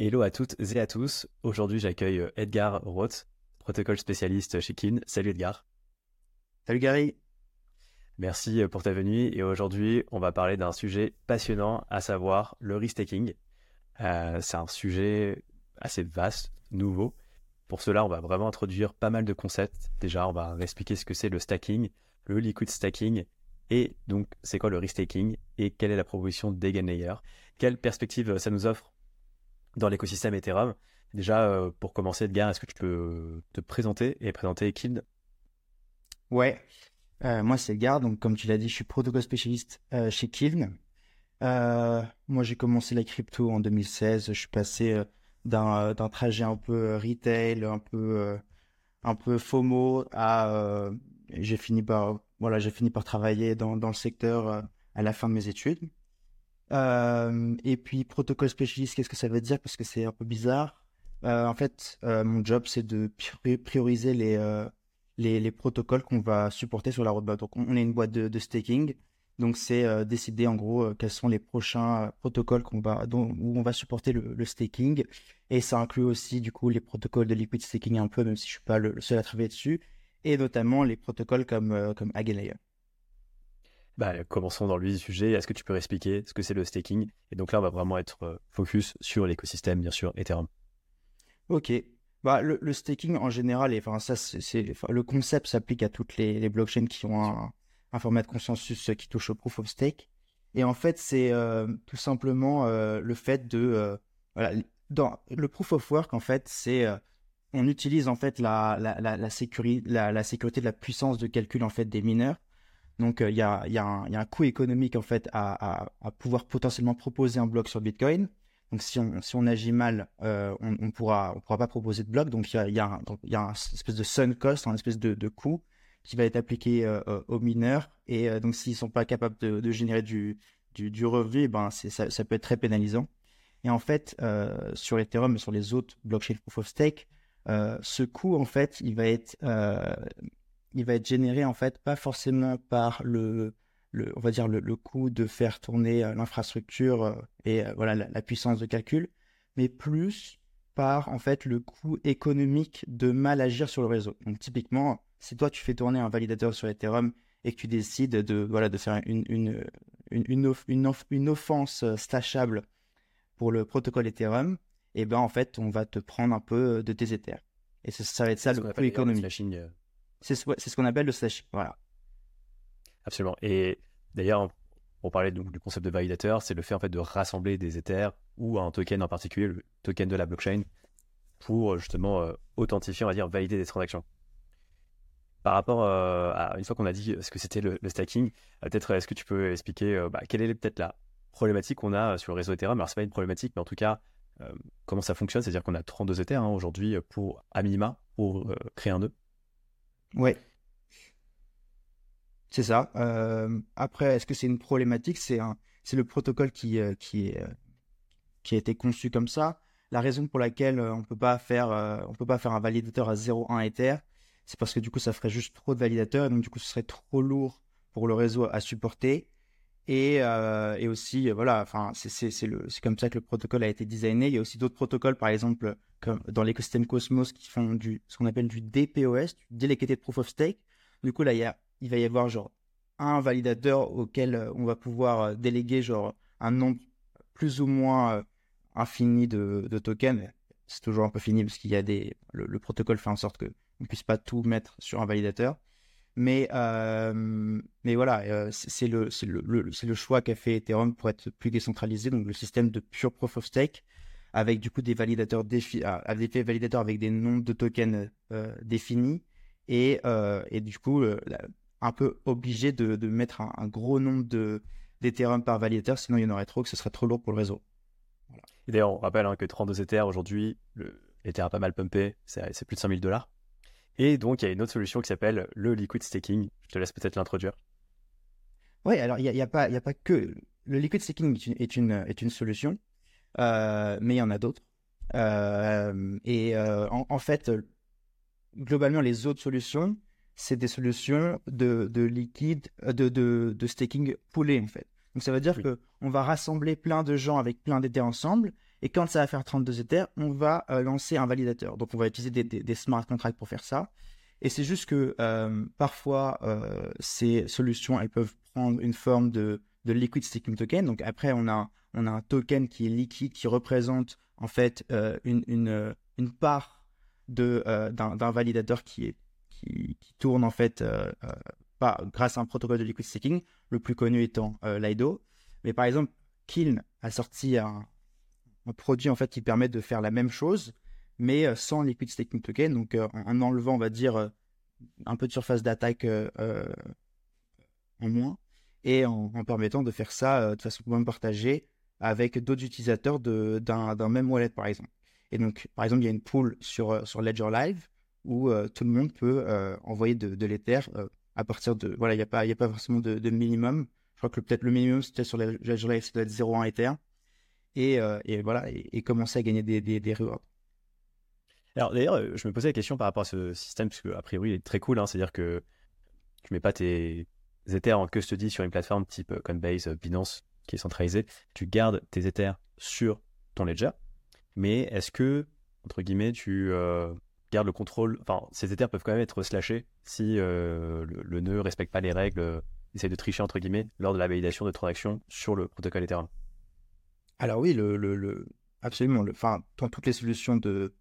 Hello à toutes et à tous. Aujourd'hui, j'accueille Edgar Roth, protocole spécialiste chez Kin. Salut Edgar. Salut Gary. Merci pour ta venue. Et aujourd'hui, on va parler d'un sujet passionnant, à savoir le risk-taking. C'est un sujet assez vaste, nouveau. Pour cela, on va vraiment introduire pas mal de concepts. Déjà, on va expliquer ce que c'est le stacking, le liquid stacking, et donc c'est quoi le risk-taking et quelle est la proposition d'Eigenlayer. Quelle perspective ça nous offre dans l'écosystème Ethereum. Déjà, pour commencer, Edgar, est-ce que tu peux te présenter et présenter Kind? Ouais, moi c'est Gard, donc comme tu l'as dit, je suis protocole spécialiste chez Kiln. Moi j'ai commencé la crypto en 2016, je suis passé d'un trajet un peu retail, un peu FOMO à j'ai fini par travailler dans le secteur à la fin de mes études. Et puis protocole spécialiste, qu'est-ce que ça veut dire? Parce que c'est un peu bizarre. En fait, mon job c'est de prioriser les protocoles qu'on va supporter sur la roadmap. Donc on est une boîte de staking. Donc c'est décider en gros quels sont les prochains protocoles où on va supporter le staking. Et ça inclut aussi du coup les protocoles de liquid staking un peu, même si je suis pas le seul à travailler dessus. Et notamment les protocoles comme Eigenlayer. Commençons dans le vif du sujet. Est-ce que tu peux expliquer ce que c'est le staking? Et donc là, on va vraiment être focus sur l'écosystème, bien sûr, Ethereum. Ok. Bah, le staking en général, enfin, le concept s'applique à toutes les blockchains qui ont un format de consensus qui touche au proof of stake. Et en fait, c'est tout simplement le fait voilà, dans le proof of work, en fait, on utilise en fait la sécurité de la puissance de calcul en fait des mineurs. Donc, il y a un coût économique en fait à pouvoir potentiellement proposer un bloc sur Bitcoin. Donc, si on agit mal, on pourra pas proposer de bloc. Donc, il y a un espèce de sunk cost, un espèce de coût qui va être appliqué aux mineurs. Et donc, s'ils sont pas capables de générer du revenu, ben, ça peut être très pénalisant. Et en fait, sur Ethereum et sur les autres blockchains proof of stake, ce coût, en fait, il va être généré en fait pas forcément par on va dire le coût de faire tourner l'infrastructure et voilà la puissance de calcul, mais plus par en fait le coût économique de mal agir sur le réseau. Donc typiquement, si toi tu fais tourner un validateur sur Ethereum et que tu décides de faire une offense stashable pour le protocole Ethereum, et ben en fait on va te prendre un peu de tes Ethers. Et ça va être ça C'est ce le qu'on coût appelle d'ailleurs le économique. slashing. C'est ce qu'on appelle le slash. Voilà. Absolument. Et d'ailleurs, pour parler donc du concept de validateur, c'est le fait en fait de rassembler des Ethers ou un token en particulier, le token de la blockchain, pour justement authentifier, on va dire, valider des transactions. Par rapport à une fois qu'on a dit ce que c'était le stacking, peut-être est-ce que tu peux expliquer quelle est peut-être la problématique qu'on a sur le réseau Ethereum? Alors c'est pas une problématique, mais en tout cas comment ça fonctionne, c'est-à-dire qu'on a 32 Ethers aujourd'hui pour à minima pour créer un nœud. Ouais, c'est ça. Après, est-ce que c'est une problématique? C'est le protocole qui a été conçu comme ça. La raison pour laquelle on peut pas faire un validateur à 0,1 Ether, c'est parce que du coup, ça ferait juste trop de validateurs, et donc du coup, ce serait trop lourd pour le réseau à supporter. Et aussi, voilà, enfin, c'est comme ça que le protocole a été designé. Il y a aussi d'autres protocoles, par exemple, comme dans l'écosystème Cosmos, qui font ce qu'on appelle du DPoS, du Delegated Proof of Stake. Du coup, là, il va y avoir genre un validateur auquel on va pouvoir déléguer genre un nombre plus ou moins infini de tokens. C'est toujours un peu fini parce qu'il y a le protocole fait en sorte que on puisse pas tout mettre sur un validateur. Mais voilà, c'est le choix qu'a fait Ethereum pour être plus décentralisé, donc le système de pure proof of stake, avec du coup des validateurs avec des validateurs avec des nombres de tokens définis, et du coup un peu obligé de mettre un gros nombre d'Ethereum par validateur, sinon il y en aurait trop, que ce serait trop lourd pour le réseau. Voilà. Et d'ailleurs, on rappelle que 32 Ethers aujourd'hui, l'Ether a pas mal pumpé, c'est plus de 5 000 $. Et donc, il y a une autre solution qui s'appelle le liquid staking. Je te laisse peut-être l'introduire. Ouais, alors il y a pas que le liquid staking est une solution, mais il y en a d'autres. En fait, globalement, les autres solutions, c'est des solutions de liquide, de staking poolé, en fait. Donc, ça veut dire Oui. que on va rassembler plein de gens avec plein d'Ethers ensemble, Et quand ça va faire 32 Ethers, on va lancer un validateur. Donc, on va utiliser des smart contracts pour faire ça. Et c'est juste que parfois, ces solutions, elles peuvent prendre une forme de liquid staking token. Donc, après, on a un token qui est liquide, qui représente en fait une part d'un validateur qui tourne en fait grâce à un protocole de liquid staking, le plus connu étant Lido. Mais par exemple, Kiln a sorti un produit en fait qui permet de faire la même chose, mais sans liquid staking token, donc en enlevant, on va dire, un peu de surface d'attaque en moins, et en permettant de faire ça de façon même partagée avec d'autres utilisateurs d'un même wallet, par exemple. Et donc, par exemple, il y a une pool sur Ledger Live où tout le monde peut envoyer de l'Ether à partir de... Voilà, il n'y a pas forcément de minimum. Je crois que peut-être le minimum, c'était sur Ledger Live, ça doit être 0,1 Ether. Et voilà, et commencer à gagner des rewards. Alors d'ailleurs, je me posais la question par rapport à ce système, parce qu'a priori, il est très cool, hein, c'est-à-dire que tu mets pas tes Ethers en custody sur une plateforme type Coinbase, Binance, qui est centralisée, tu gardes tes Ethers sur ton ledger, mais est-ce que, entre guillemets, tu gardes le contrôle, enfin, ces Ethers peuvent quand même être slashés si le nœud ne respecte pas les règles, essaye de tricher, entre guillemets, lors de la validation de transactions sur le protocole Ethereum. Alors oui, absolument. Enfin, dans toutes les solutions de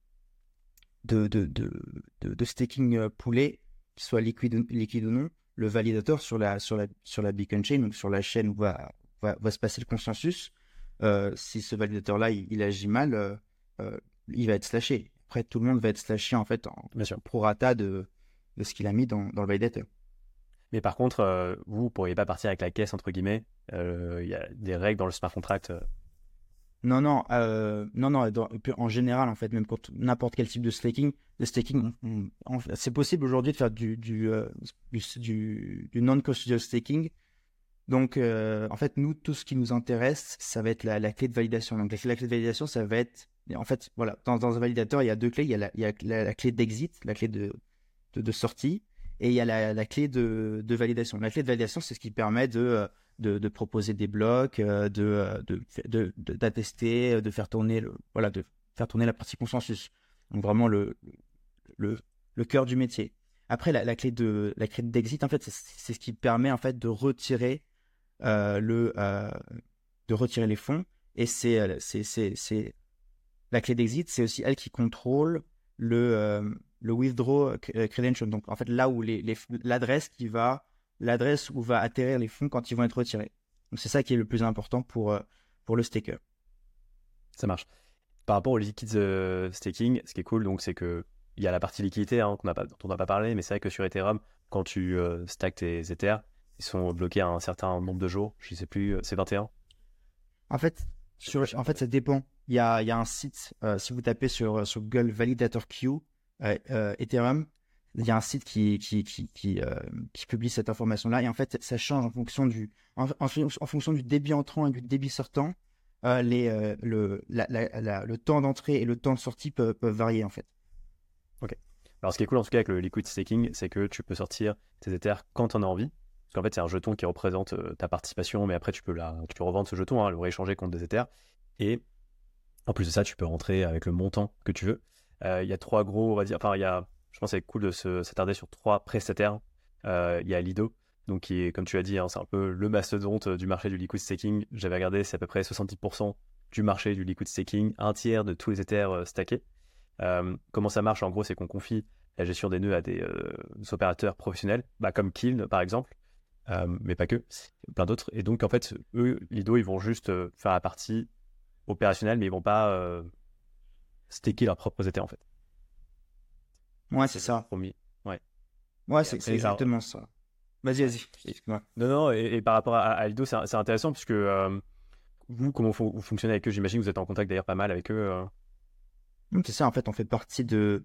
staking poolé, qu'il soit liquide ou non, le validateur sur la beacon chain, donc sur la chaîne où va se passer le consensus, si ce validateur-là, il agit mal, il va être slashé. Après, tout le monde va être slashé en fait en prorata de ce qu'il a mis dans le validateur. Mais par contre, vous ne pourriez pas partir avec la caisse, entre guillemets. Il y a des règles dans le smart contract. Non, en général, en fait, même pour n'importe quel type de staking, c'est possible aujourd'hui de faire du non-custodial staking. Donc, en fait, nous, tout ce qui nous intéresse, ça va être la clé de validation. Donc, la clé de validation, ça va être, en fait, voilà, dans un validateur, il y a deux clés. Il y a la clé d'exit, la clé de sortie, et il y a la clé de validation. La clé de validation, c'est ce qui permet de proposer des blocs, d'attester, de faire tourner la partie consensus. Donc vraiment le cœur du métier. Après la clé d'exit, en fait, c'est ce qui permet en fait de retirer les fonds. Et c'est la clé d'exit, c'est aussi elle qui contrôle le withdraw credential. Donc en fait là où l'adresse où va atterrir les fonds quand ils vont être retirés. Donc c'est ça qui est le plus important pour le staker. Ça marche. Par rapport au liquid staking, ce qui est cool, donc, c'est qu'il y a la partie liquidité dont on n'a pas parlé, mais c'est vrai que sur Ethereum, quand tu stacks tes Ethers, ils sont bloqués à un certain nombre de jours. Je ne sais plus, c'est 21. En fait, ça dépend. Il y a un site, si vous tapez sur Google Validator Queue, Ethereum, il y a un site qui publie cette information-là, et en fait, ça change en fonction en fonction du débit entrant et du débit sortant. Le temps d'entrée et le temps de sortie peuvent varier en fait. Ok. Alors ce qui est cool en tout cas avec le liquid staking, c'est que tu peux sortir tes Ethers quand tu en as envie. Parce qu'en fait, c'est un jeton qui représente ta participation, mais après tu peux revendre ce jeton, le rééchanger contre des Ethers. Et en plus de ça, tu peux rentrer avec le montant que tu veux. Il y a trois gros, on va dire, enfin, je pense que c'est cool de s'attarder sur trois prestataires. Il y a Lido, donc qui est, comme tu as dit, c'est un peu le mastodonte du marché du liquid staking. J'avais regardé, c'est à peu près 70% du marché du liquid staking, un tiers de tous les Ethers stackés. Comment ça marche? En gros, c'est qu'on confie la gestion des nœuds à des opérateurs professionnels, comme Kiln par exemple, mais pas que, plein d'autres. Et donc, en fait, eux, Lido, ils vont juste faire la partie opérationnelle, mais ils vont pas staker leurs propres Ethers en fait. Ouais, c'est ça. Ouais, c'est exactement ça. Vas-y. Excuse-moi. Non, et par rapport à Lido, c'est intéressant puisque vous, comment vous fonctionnez avec eux? J'imagine que vous êtes en contact d'ailleurs pas mal avec eux. C'est ça, en fait, on fait partie de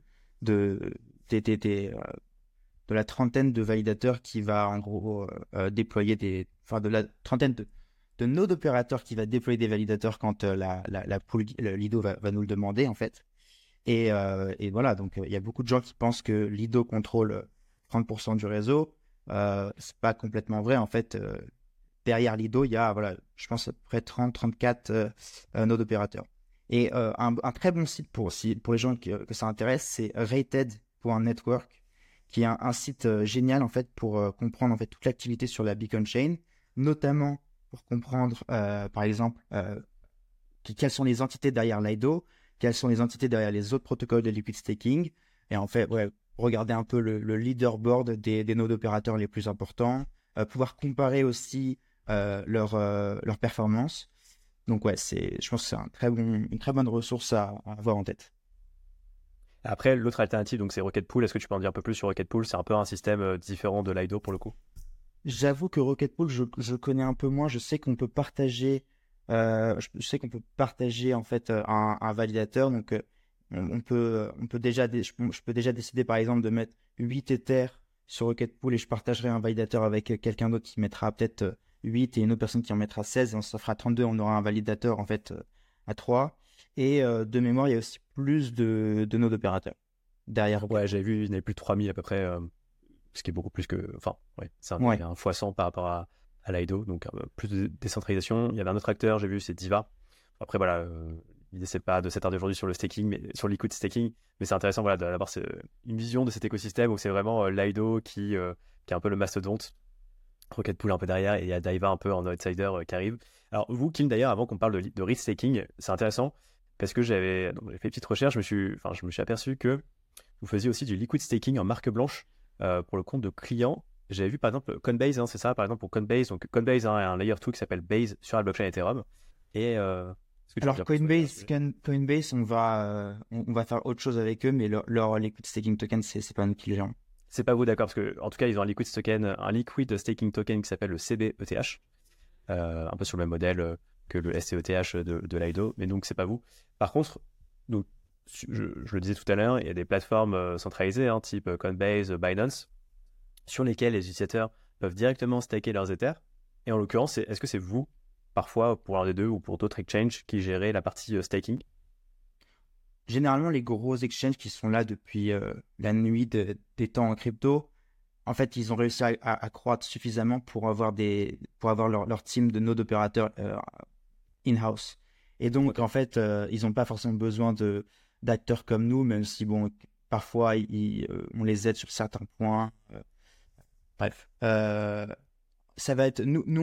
la trentaine de validateurs qui va en gros déployer de la trentaine de nodes d'opérateurs qui va déployer des validateurs quand la pool Lido va nous le demander en fait. Et voilà, donc il y a beaucoup de gens qui pensent que Lido contrôle 30% du réseau. C'est pas complètement vrai en fait. Derrière Lido, il y a je pense à peu près 30-34 nodes opérateurs. Et un très bon site pour les gens que ça intéresse, c'est rated.network, qui est un site génial en fait pour comprendre en fait toute l'activité sur la Beacon Chain, notamment pour comprendre par exemple quelles sont les entités derrière Lido, quelles sont les entités derrière les autres protocoles de liquid staking, et en fait regarder un peu le leaderboard des nodes opérateurs les plus importants, pouvoir comparer aussi leur performance. Donc ouais, je pense que c'est une très bonne ressource à avoir en tête. Après, l'autre alternative, donc c'est Rocket Pool. Est-ce que tu peux en dire un peu plus sur Rocket Pool? C'est un peu un système différent de Lido pour le coup. J'avoue que Rocket Pool, je connais un peu moins. Je sais qu'on peut partager, en fait un validateur. Donc on peut déjà, je peux déjà décider par exemple de mettre 8 Ethers sur Rocket Pool et je partagerai un validateur avec quelqu'un d'autre qui mettra peut-être 8 et une autre personne qui en mettra 16 et ça fera 32. On aura un validateur en fait à 3. Et de mémoire, il y a aussi plus de nodes opérateurs derrière Rocket Ouais, j'avais vu, il y en avait plus de 3000 à peu près, ce qui est beaucoup plus que. Enfin, ouais, il y Pool. a un fois 100 par rapport à Lido, donc plus de décentralisation. Il y avait un autre acteur, j'ai vu, c'est Diva. Après, voilà, l'idée, c'est pas de s'attarder aujourd'hui sur le staking, mais sur liquid staking, mais c'est intéressant voilà, d'avoir une vision de cet écosystème où c'est vraiment Lido qui est un peu le mastodonte. Rocket Pool un peu derrière et il y a Daiva un peu en outsider qui arrive. Alors vous, Kim, d'ailleurs, avant qu'on parle de risk taking, c'est intéressant parce que j'ai fait une petite recherche, je me suis aperçu que vous faisiez aussi du liquid staking en marque blanche pour le compte de clients. J'avais vu par exemple Coinbase, hein, c'est ça, par exemple pour Coinbase. Donc Coinbase a un layer 2 qui s'appelle Base sur la blockchain Ethereum. Et est-ce que tu peux Alors dire plus sur ce sujet? Coinbase, on va faire autre chose avec eux, mais leur liquid staking token, c'est pas nous qui le gérons. C'est pas vous, d'accord, parce que en tout cas ils ont un liquid staking token qui s'appelle le CBETH. Un peu sur le même modèle que le STETH de Lido, mais donc c'est pas vous. Par contre, donc, je le disais tout à l'heure, il y a des plateformes centralisées, hein, type Coinbase, Binance, sur lesquelles les utilisateurs peuvent directement staker leurs Ethers. Et en l'occurrence, est-ce que c'est vous, parfois, pour l'un des deux ou pour d'autres exchanges, qui gérez la partie staking? Généralement, les gros exchanges qui sont là depuis la nuit des temps en crypto, en fait, ils ont réussi à croître suffisamment pour avoir leur team de nodes opérateurs in-house. Et donc, Ok. en fait, ils n'ont pas forcément besoin d'acteurs comme nous, même si, bon, parfois, on les aide sur certains points. Bref. Ça va être, nous,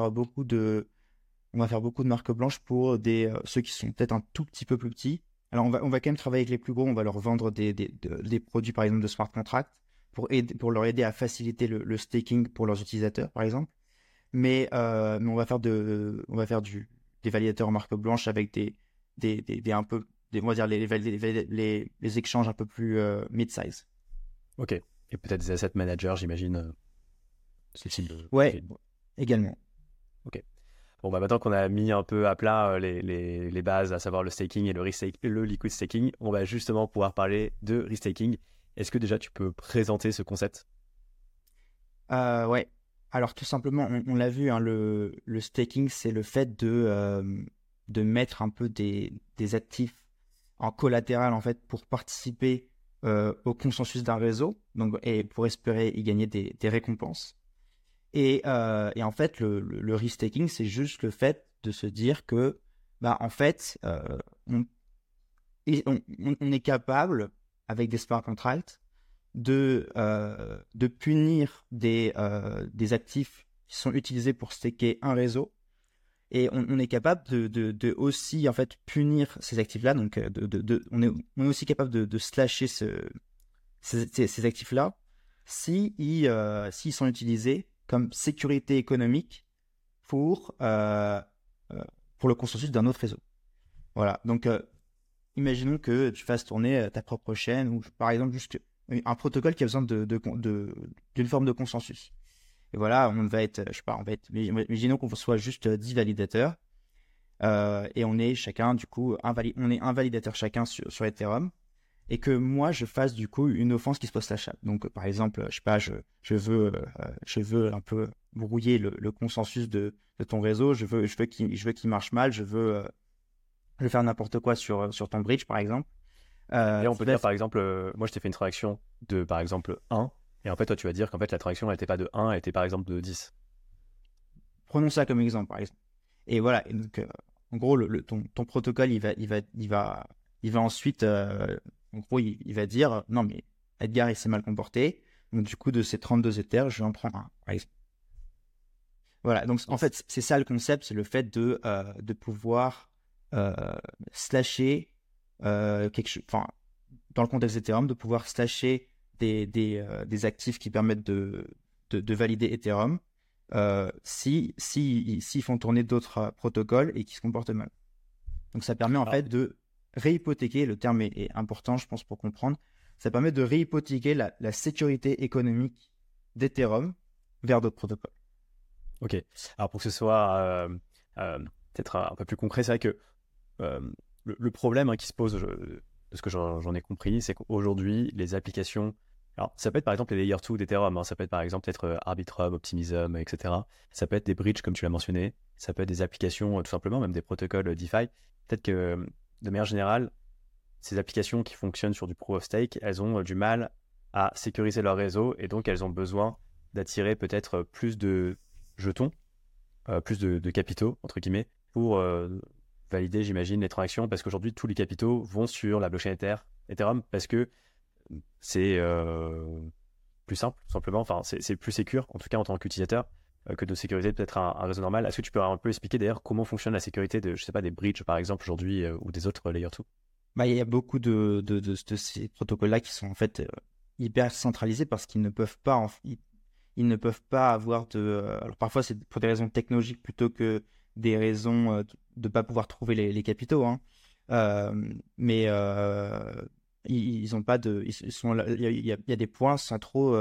on va faire beaucoup de marques blanches pour ceux qui sont peut-être un tout petit peu plus petits. Alors, on va quand même travailler avec les plus gros. On va leur vendre des produits, par exemple, de smart contracts pour leur aider à faciliter le staking pour leurs utilisateurs, par exemple. Mais on va faire des validateurs en marque blanche avec un peu, on va dire les échanges un peu plus mid-size. Ok. Et peut-être des asset managers, j'imagine, ce type de Ouais, profil. également. Ok. Bon, bah maintenant qu'on a mis un peu à plat les bases, à savoir le staking et le liquid staking, on va justement pouvoir parler de restaking. Est-ce que déjà tu peux présenter ce concept? Ouais. Alors tout simplement, on l'a vu, hein, le staking, c'est le fait de mettre un peu des actifs en collatéral en fait pour participer au consensus d'un réseau, donc et pour espérer y gagner des récompenses. Et en fait, le risk-taking, c'est juste le fait de se dire que, bah, en fait, on est capable, avec des smart contracts, de punir des actifs qui sont utilisés pour staker un réseau. Et on est capable de aussi, en fait, punir ces actifs-là. Donc, on est aussi capable de slasher ces actifs-là s'ils sont utilisés comme sécurité économique pour, euh, euh, pour le consensus d'un autre réseau. Voilà. Donc, imaginons que tu fasses tourner ta propre chaîne ou par exemple juste un protocole qui a besoin d'une forme de consensus. Et voilà, on va être, je sais pas, imaginons qu'on soit juste 10 validateurs et on est chacun, du coup, on est un validateur chacun sur Ethereum et que moi je fasse du coup une offense qui se poste à chaque. Donc par exemple, je sais pas, je veux un peu brouiller le consensus de ton réseau, je veux qu'il marche mal, je veux faire n'importe quoi sur ton bridge par exemple. Et là, on Ce qui peut va dire, par exemple, moi, je t'ai fait une transaction de, par exemple, 1, et en fait, toi, tu vas dire qu'en fait, la transaction, elle n'était pas de 1, elle était, par exemple, de 10. Prenons ça comme exemple par exemple. Et voilà, et donc en gros, ton protocole, il va ensuite, en gros, il va dire, non, mais Edgar, il s'est mal comporté. Donc, du coup, de ces 32 Ethers, je vais en prendre un, par exemple. Voilà. Donc, en fait, c'est ça le concept, c'est le fait de pouvoir slasher quelque chose, enfin, dans le contexte d'Ethereum, de pouvoir slasher des actifs qui permettent de valider Ethereum s'ils font tourner d'autres protocoles et qui se comportent mal. Donc ça permet en fait de réhypothéquer, le terme est important je pense pour comprendre, ça permet de réhypothéquer la sécurité économique d'Ethereum vers d'autres protocoles. Ok, alors pour que ce soit peut-être un peu plus concret, c'est vrai que le problème qui se pose, de ce que j'en ai compris, c'est qu'aujourd'hui, les applications, alors ça peut être par exemple les Layer 2 d'Ethereum, ça peut être par exemple peut-être Arbitrum, Optimism, etc. Ça peut être des bridges comme tu l'as mentionné, ça peut être des applications tout simplement, même des protocoles DeFi. Peut-être que de manière générale, ces applications qui fonctionnent sur du Proof of Stake, elles ont du mal à sécuriser leur réseau et donc elles ont besoin d'attirer peut-être plus de jetons, plus de capitaux, entre guillemets, pour valider, j'imagine, les transactions, parce qu'aujourd'hui, tous les capitaux vont sur la blockchain Ethereum, parce que c'est plus simple, tout simplement, enfin, c'est plus sécure, en tout cas en tant qu'utilisateur, que de sécuriser peut-être un réseau normal. Est-ce que tu peux un peu expliquer d'ailleurs comment fonctionne la sécurité de, je sais pas, des bridges, par exemple, aujourd'hui, ou des autres Layer 2? Bah, il y a beaucoup de ces protocoles-là qui sont en fait hyper centralisés parce qu'ils ne peuvent pas, ils ne peuvent pas avoir alors parfois c'est pour des raisons technologiques plutôt que des raisons de ne pas pouvoir trouver les capitaux, hein. Mais ils ont pas de, ils sont là- il y a des points centraux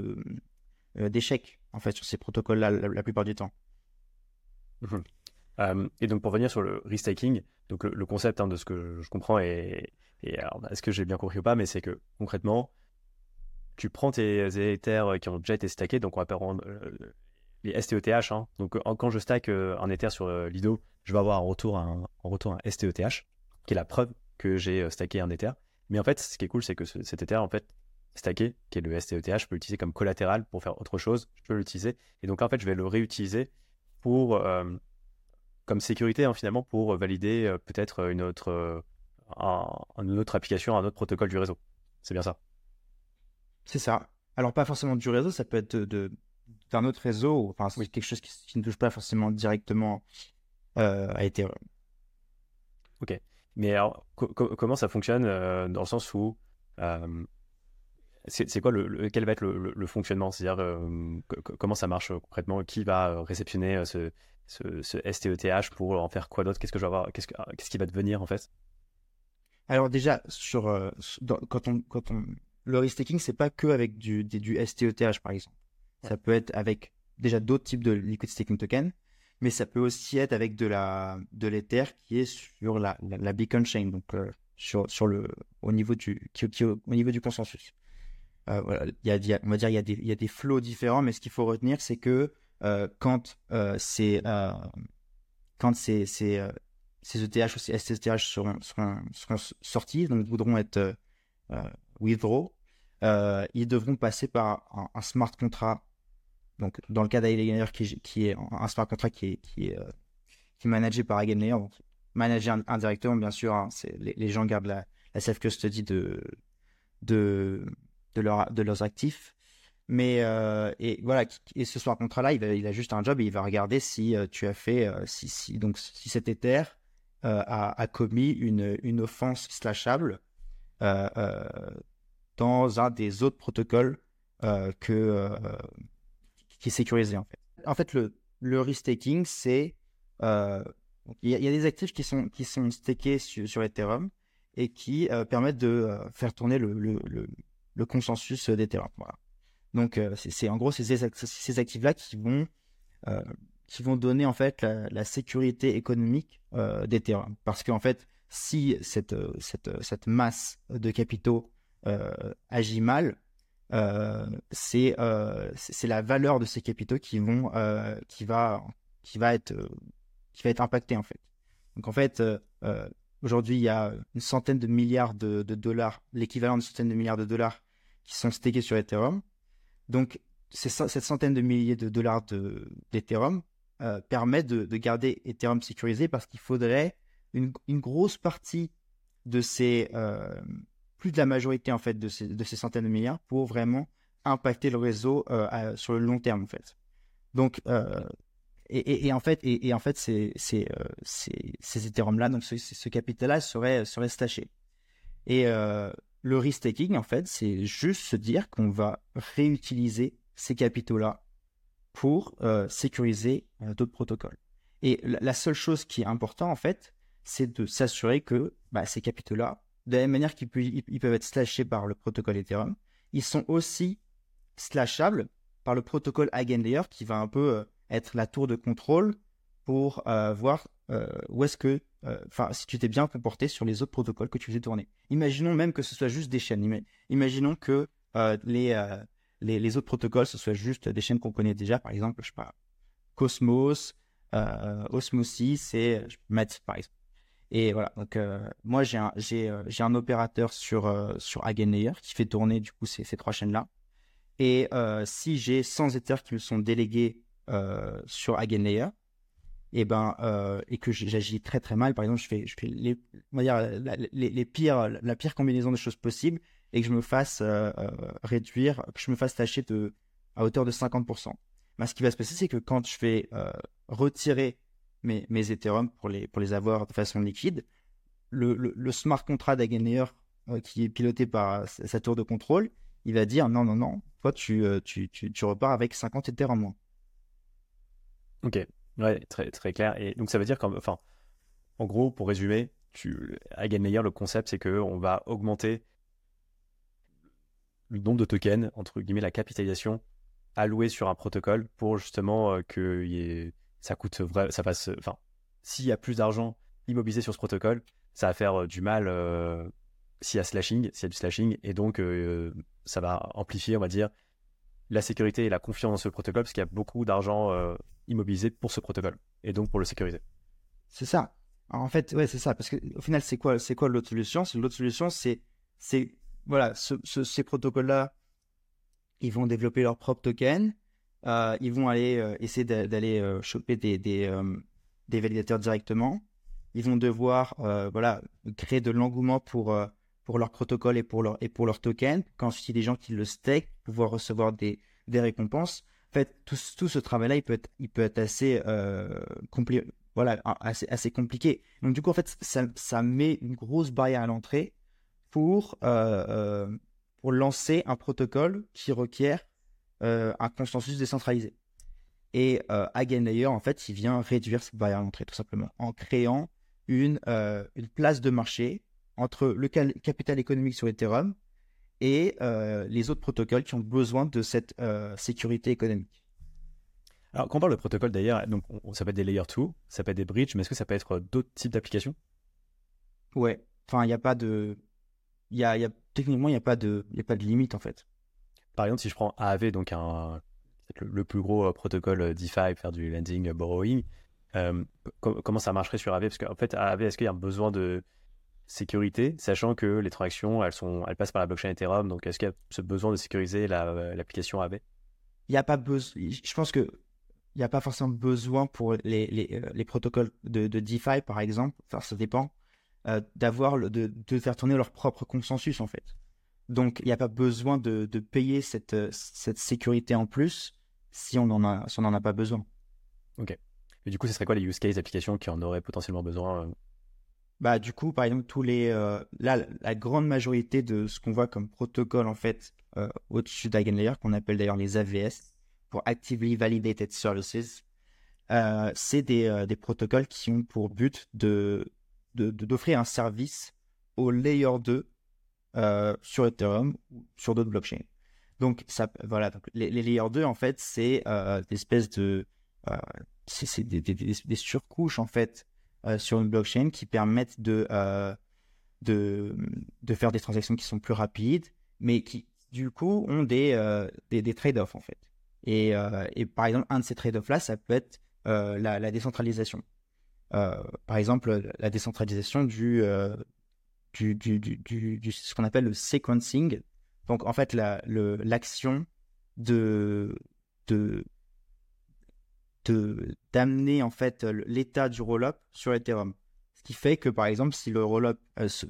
d'échec en fait sur ces protocoles-là la plupart du temps. Mhm. Et donc pour venir sur le restaking, donc le concept de ce que je comprends et alors, est-ce que j'ai bien compris ou pas, mais c'est que concrètement, tu prends tes Ethers qui ont déjà été stackés, donc on va prendre les STETH. Hein. Donc quand je stack un Ether sur Lido, je vais avoir en retour un STETH, qui est la preuve que j'ai stacké un Ether. Mais en fait, ce qui est cool, c'est que cet Ether, en fait, stacké, qui est le STETH, je peux l'utiliser comme collatéral pour faire autre chose, je peux l'utiliser. Et donc en fait, je vais le réutiliser pour comme sécurité, hein, finalement, pour valider peut-être une autre application, un autre protocole du réseau. C'est bien ça. C'est ça. Alors pas forcément du réseau, ça peut être d'un autre réseau, enfin c'est Oui. quelque chose qui ne touche pas forcément directement à Ethereum. Ok. Mais alors, comment ça fonctionne dans le sens où c'est quoi quel va être le fonctionnement? C'est-à-dire comment ça marche concrètement? Qui va réceptionner ce STETH pour en faire quoi d'autre? Qu'est-ce que je vais avoir? Qu'est-ce qui va devenir en fait? Alors déjà, le restaking, c'est pas que avec du STETH par exemple. Ouais. Ça peut être avec déjà d'autres types de liquid staking token, mais ça peut aussi être avec de l'Ether qui est sur la Beacon Chain, donc au niveau au niveau du consensus. Voilà, on va dire il y a des flows différents, mais ce qu'il faut retenir, c'est que quand ces ETH ou ces STETH seront sortis, donc voudront être withdraw, ils devront passer par un smart contract. Donc, dans le cas d'Eigenlayer, qui est un smart contract qui est managé par Eigenlayer, donc managé indirectement, bien sûr, hein, les gens gardent la self-custody de leurs actifs. Mais et voilà, et ce smart contract-là, il a juste un job et il va regarder si tu as fait, donc si cet Ether a commis une offense slashable euh, euh, dans un des autres protocoles qui est sécurisé en fait. En fait, le restaking, c'est il y a des actifs qui sont stakés sur Ethereum et qui permettent de faire tourner le consensus d'Ethereum. Voilà. Donc, en gros ces actifs-là qui vont donner en fait la sécurité économique d'Ethereum. Parce qu'en fait, si cette masse de capitaux agit mal, c'est la valeur de ces capitaux qui va être impactée en fait. Donc en fait, aujourd'hui, il y a une centaine de milliards de dollars, l'équivalent d'une centaine de milliards de dollars qui sont stakés sur Ethereum. Donc, cette centaine de milliers de dollars d'Ethereum permet de garder Ethereum sécurisé parce qu'il faudrait une grosse partie de ces, plus de la majorité en fait de ces centaines de milliards pour vraiment impacter le réseau sur le long terme en fait. Donc en fait ces Ethereum là, donc ce capital-là serait stashé. Et le restaking en fait, c'est juste se dire qu'on va réutiliser ces capitaux-là pour sécuriser d'autres protocoles. Et la seule chose qui est importante, en fait, c'est de s'assurer que ces capitaux-là, de la même manière qu'ils peuvent être slashés par le protocole Ethereum, ils sont aussi slashables par le protocole Eigenlayer qui va un peu être la tour de contrôle pour voir où est-ce que, si tu t'es bien comporté sur les autres protocoles que tu faisais tourner. Imaginons même que ce soit juste des chaînes. Imaginons que les autres protocoles, ce soit juste des chaînes qu'on connaît déjà, par exemple, je sais pas, Cosmos, Osmosis et Matic, par exemple. Et voilà, donc moi j'ai un opérateur sur Eigenlayer qui fait tourner du coup ces trois chaînes-là. Et si j'ai 100 Ethers qui me sont délégués sur Eigenlayer, et que j'agis très très mal, par exemple, je fais on va dire la pire combinaison de choses possibles et que je me fasse réduire, que je me fasse tâcher à hauteur de 50%. Ce qui va se passer, c'est que quand je vais retirer mes Ethereum pour les avoir de façon liquide, le smart contract d'Agenlayer qui est piloté par sa tour de contrôle, il va dire non, toi tu repars avec 50 Ethereum en moins. Ok, ouais, très, très clair. Et donc ça veut dire en gros, pour résumer, Eigenlayer, le concept, c'est qu'on va augmenter le nombre de tokens, entre guillemets, la capitalisation allouée sur un protocole pour justement ça coûte vrai, ça fasse, s'il y a plus d'argent immobilisé sur ce protocole, ça va faire du mal s'il y a du slashing, et donc ça va amplifier, on va dire, la sécurité et la confiance dans ce protocole parce qu'il y a beaucoup d'argent immobilisé pour ce protocole et donc pour le sécuriser. C'est ça. Alors, en fait, ouais, c'est ça. Parce qu'au final, c'est quoi l'autre solution? L'autre solution, c'est voilà, ces protocoles-là, ils vont développer leur propre token. Ils vont aller essayer d'aller choper des validateurs directement. Ils vont devoir voilà, créer de l'engouement pour leur protocole et pour leur token. Qu'ensuite, il y a des gens qui le stake, pouvoir recevoir des récompenses. En fait, tout ce travail-là, il peut être assez voilà, assez compliqué. Donc, du coup, en fait, ça met une grosse barrière à l'entrée pour lancer un protocole qui requiert un consensus décentralisé. Et Eigenlayer, en fait, il vient réduire cette barrière à l'entrée, tout simplement, en créant une place de marché entre le capital économique sur Ethereum et les autres protocoles qui ont besoin de cette sécurité économique. Alors, quand on parle de protocole d'ailleurs, donc ça peut être des layer 2, ça peut être des bridges, mais est-ce que ça peut être d'autres types d'applications? Ouais, enfin, il n'y a pas de. Techniquement, il n'y a pas de limite, en fait. Par exemple, si je prends AAV, donc le plus gros protocole DeFi, faire du lending, borrowing, comment ça marcherait sur AAV? Parce qu'en fait, AAV, est-ce qu'il y a un besoin de sécurité, sachant que les transactions, elles passent par la blockchain Ethereum, donc est-ce qu'il y a ce besoin de sécuriser l'application AAV? Il n'y a pas besoin. Je pense que il n'y a pas forcément besoin pour les protocoles de DeFi, par exemple, enfin, ça dépend, de faire tourner leur propre consensus, en fait. Donc, il n'y a pas besoin de payer cette sécurité en plus si on n'en a pas besoin. Ok. Et du coup, ce serait quoi les use cases d'applications qui en auraient potentiellement besoin? Du coup, par exemple, la grande majorité de ce qu'on voit comme protocole, en fait, au-dessus d'Eigenlayer, qu'on appelle d'ailleurs les AVS, pour Actively Validated Services, c'est des protocoles qui ont pour but d'offrir un service au layer 2 sur Ethereum ou sur d'autres blockchains. Donc, voilà, donc les layer 2, en fait, c'est des espèces de. C'est des surcouches, en fait, sur une blockchain qui permettent de faire des transactions qui sont plus rapides, mais qui, du coup, ont des trade-offs, en fait. Et par exemple, un de ces trade-offs-là, ça peut être la décentralisation. Par exemple, la décentralisation ce qu'on appelle le sequencing. Donc, en fait, l'action de d'amener en fait l'état du rollup sur Ethereum. Ce qui fait que par exemple, si le rollup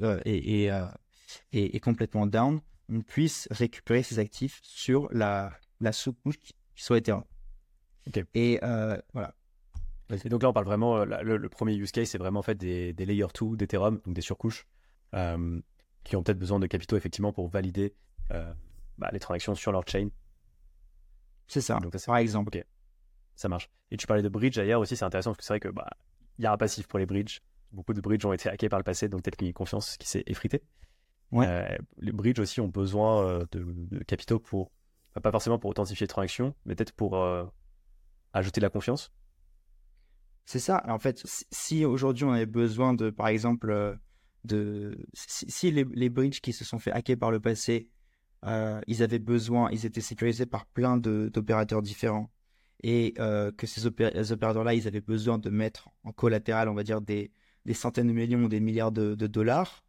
est complètement down, on puisse récupérer ses actifs sur la sous-couche qui soit Ethereum. Ok. Et voilà. Et donc là, on parle vraiment, le premier use case, c'est vraiment en fait des layer 2 d'Ethereum, donc des surcouches, qui ont peut-être besoin de capitaux effectivement pour valider les transactions sur leur chain. C'est ça, Donc, par exemple. Ok, ça marche. Et tu parlais de bridge ailleurs aussi, c'est intéressant parce que c'est vrai que y a un passif pour les bridges. Beaucoup de bridges ont été hackés par le passé, donc peut-être qu'il y a une confiance qui s'est effritée. Ouais. Les bridges aussi ont besoin de capitaux pour, pas forcément pour authentifier les transactions, mais peut-être pour ajouter de la confiance. C'est ça. En fait, si aujourd'hui on avait besoin de, par exemple, si les bridges qui se sont fait hacker par le passé, ils étaient sécurisés par plein d'opérateurs différents, et que ces opérateurs-là, ils avaient besoin de mettre en collatéral, on va dire, des centaines de millions ou des milliards de dollars,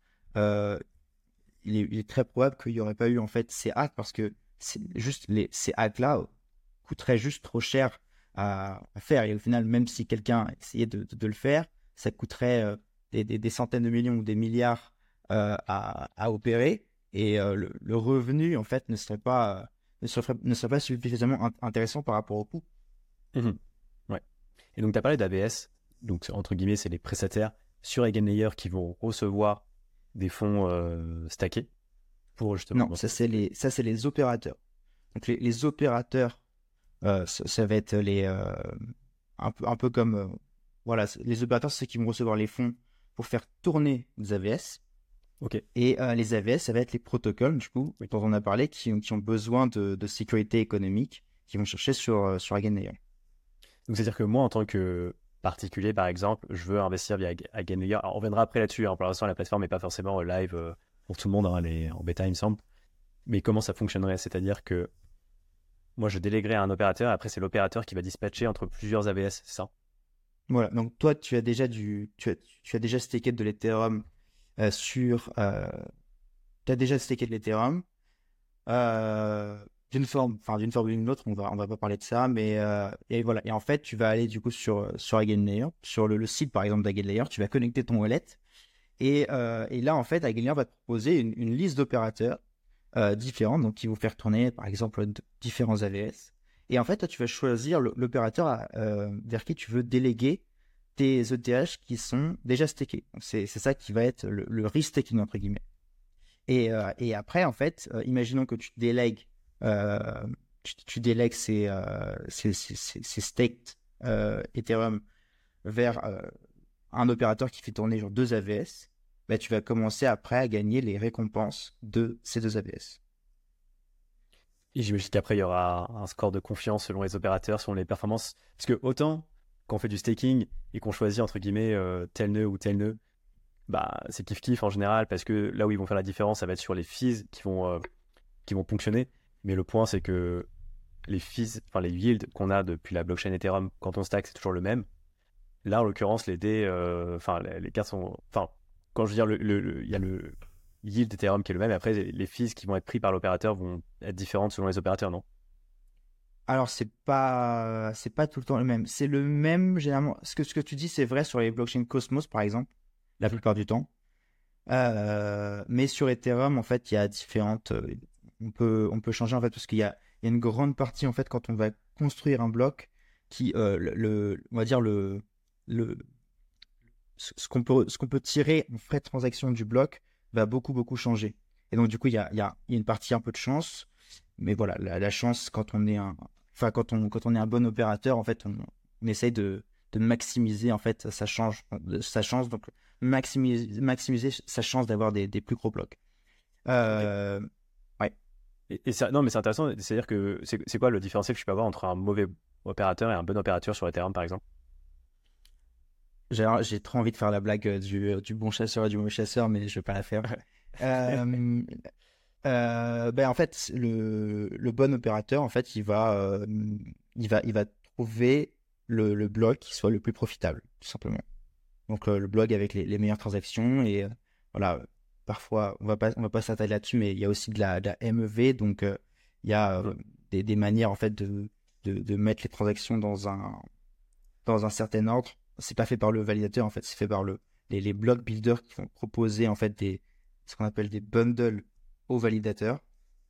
il est très probable qu'il n'y aurait pas eu en fait ces hacks, parce que ces hacks-là coûteraient juste trop cher à faire. Et au final, même si quelqu'un essayait de le faire, ça coûterait des centaines de millions ou des milliards à opérer. Et le revenu, en fait, ne serait pas suffisamment intéressant par rapport au coût. Mmh. Ouais. Et donc, tu as parlé d'ABS. Donc, entre guillemets, c'est les prestataires sur EigenLayer qui vont recevoir des fonds stackés pour justement... Non, ça, c'est les opérateurs. Donc, les opérateurs, ça va être un peu comme... voilà, les opérateurs, c'est ceux qui vont recevoir les fonds pour faire tourner des AVS. Ok. Et les AVS, ça va être les protocoles, du coup, Oui. dont on a parlé, qui ont besoin de sécurité économique, qui vont chercher sur EigenLayer. Donc, c'est-à-dire que moi, en tant que particulier, par exemple, je veux investir via EigenLayer. Alors, on reviendra après là-dessus. Pour l'instant, la plateforme n'est pas forcément live pour tout le monde. Elle est en bêta, il me semble. Mais comment ça fonctionnerait? C'est-à-dire que moi, je déléguerai à un opérateur. Et après, c'est l'opérateur qui va dispatcher entre plusieurs AVS, c'est ça? Voilà, donc toi, tu as déjà staké de l'Ethereum tu as déjà staké de l'Ethereum d'une forme ou d'une autre, on va pas parler de ça, mais et voilà. Et en fait, tu vas aller du coup sur EigenLayer, sur le site par exemple d'EigenLayer, tu vas connecter ton wallet, et là en fait, EigenLayer va te proposer une liste d'opérateurs différents, donc qui vont faire tourner par exemple différents AVS. Et en fait, toi, tu vas choisir l'opérateur vers qui tu veux déléguer tes ETH qui sont déjà stakés. C'est ça qui va être le restaking entre guillemets. Et après, en fait, imaginons que tu délègues, tu délègues ces staked Ethereum vers un opérateur qui fait tourner genre 2 AVS. Bah, tu vas commencer après à gagner les récompenses de ces 2 AVS. Et j'imagine qu'après, il y aura un score de confiance selon les opérateurs, selon les performances. Parce que autant quand on fait du staking et qu'on choisit entre guillemets tel nœud ou tel nœud, c'est kiff-kiff en général, parce que là où ils vont faire la différence, ça va être sur les fees qui vont ponctionner. Mais le point, c'est que les fees, enfin les yields qu'on a depuis la blockchain Ethereum, quand on stack, c'est toujours le même. Là, en l'occurrence, les dés, les cartes sont... Enfin, quand je veux dire, il y a le yield d'Ethereum qui est le même, et après, les fees qui vont être pris par l'opérateur vont être différentes selon les opérateurs, non? Alors, c'est pas tout le temps le même. C'est le même, généralement. Ce que tu dis, c'est vrai sur les blockchains Cosmos, par exemple, la plupart du temps. Mais sur Ethereum, en fait, il y a différentes... on peut changer, en fait, parce qu'il y a une grande partie, en fait, quand on va construire un bloc, qui, on va dire, ce qu'on peut tirer en frais de transaction du bloc va beaucoup changer. Et donc, du coup, il y a une partie un peu de chance. Mais voilà, la chance, quand on est quand on est un bon opérateur, en fait, on essaye de maximiser, en fait, sa chance. Donc, maximiser sa chance d'avoir des plus gros blocs. Ouais. Non, mais c'est intéressant, c'est-à-dire que c'est quoi le différentiel que je peux avoir entre un mauvais opérateur et un bon opérateur sur Ethereum, par exemple? J'ai trop envie de faire la blague du bon chasseur et du mauvais chasseur, mais je vais pas la faire. En fait, le bon opérateur, en fait, il va trouver le bloc qui soit le plus profitable, tout simplement. Donc, le bloc avec les meilleures transactions. Et voilà, parfois, on va pas s'attarder là-dessus, mais il y a aussi de la MEV. Donc, il y a des manières, en fait, de mettre les transactions dans dans un certain ordre. C'est pas fait par le validateur, en fait, c'est fait par les block builders qui vont proposer en fait ce qu'on appelle des bundles aux validateurs.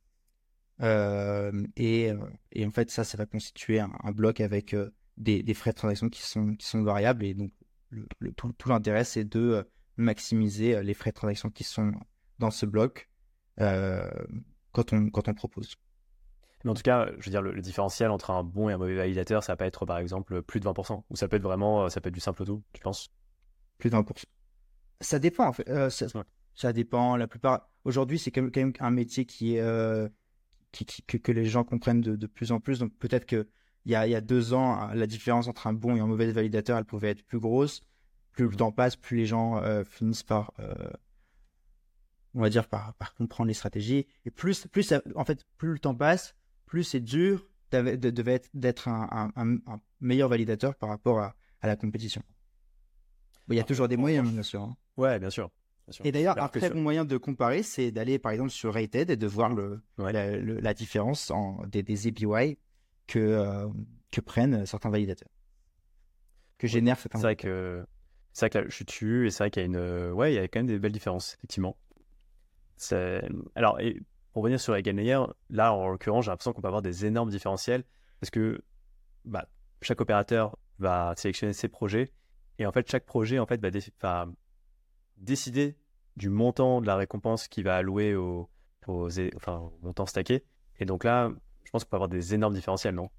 Et en fait, ça va constituer un bloc avec des frais de transaction qui sont variables. Et donc, tout l'intérêt, c'est de maximiser les frais de transaction qui sont dans ce bloc quand on propose. Mais en tout cas, je veux dire, le différentiel entre un bon et un mauvais validateur, ça va pas être par exemple plus de 20%, ou ça peut être vraiment, ça peut être du simple au tout, tu penses? Plus de 20%. Ça dépend, en fait. Ouais. Ça dépend. La plupart. Aujourd'hui, c'est quand même un métier qui est que les gens comprennent de plus en plus. Donc peut-être qu'il y a 2 ans, la différence entre un bon et un mauvais validateur, elle pouvait être plus grosse. Plus le temps passe, plus les gens finissent par, on va dire, par comprendre les stratégies. Et en fait, plus le temps passe, plus c'est dur d'être un meilleur validateur par rapport à la compétition. Bon, il y a toujours des moyens, bien sûr. Hein. Ouais, bien sûr. Et d'ailleurs, un très bon moyen de comparer, c'est d'aller par exemple sur Rated et de voir la différence des APY que prennent certains validateurs, que génèrent certains validateurs. C'est vrai que là, je suis dessus et c'est vrai qu'il y a il y a quand même des belles différences, effectivement. Alors, et pour revenir sur EigenLayer, là, en l'occurrence, j'ai l'impression qu'on peut avoir des énormes différentiels parce que chaque opérateur va sélectionner ses projets et en fait, chaque projet en fait, va décider du montant de la récompense qu'il va allouer au montant stacké. Et donc là, je pense qu'on peut avoir des énormes différentiels, non?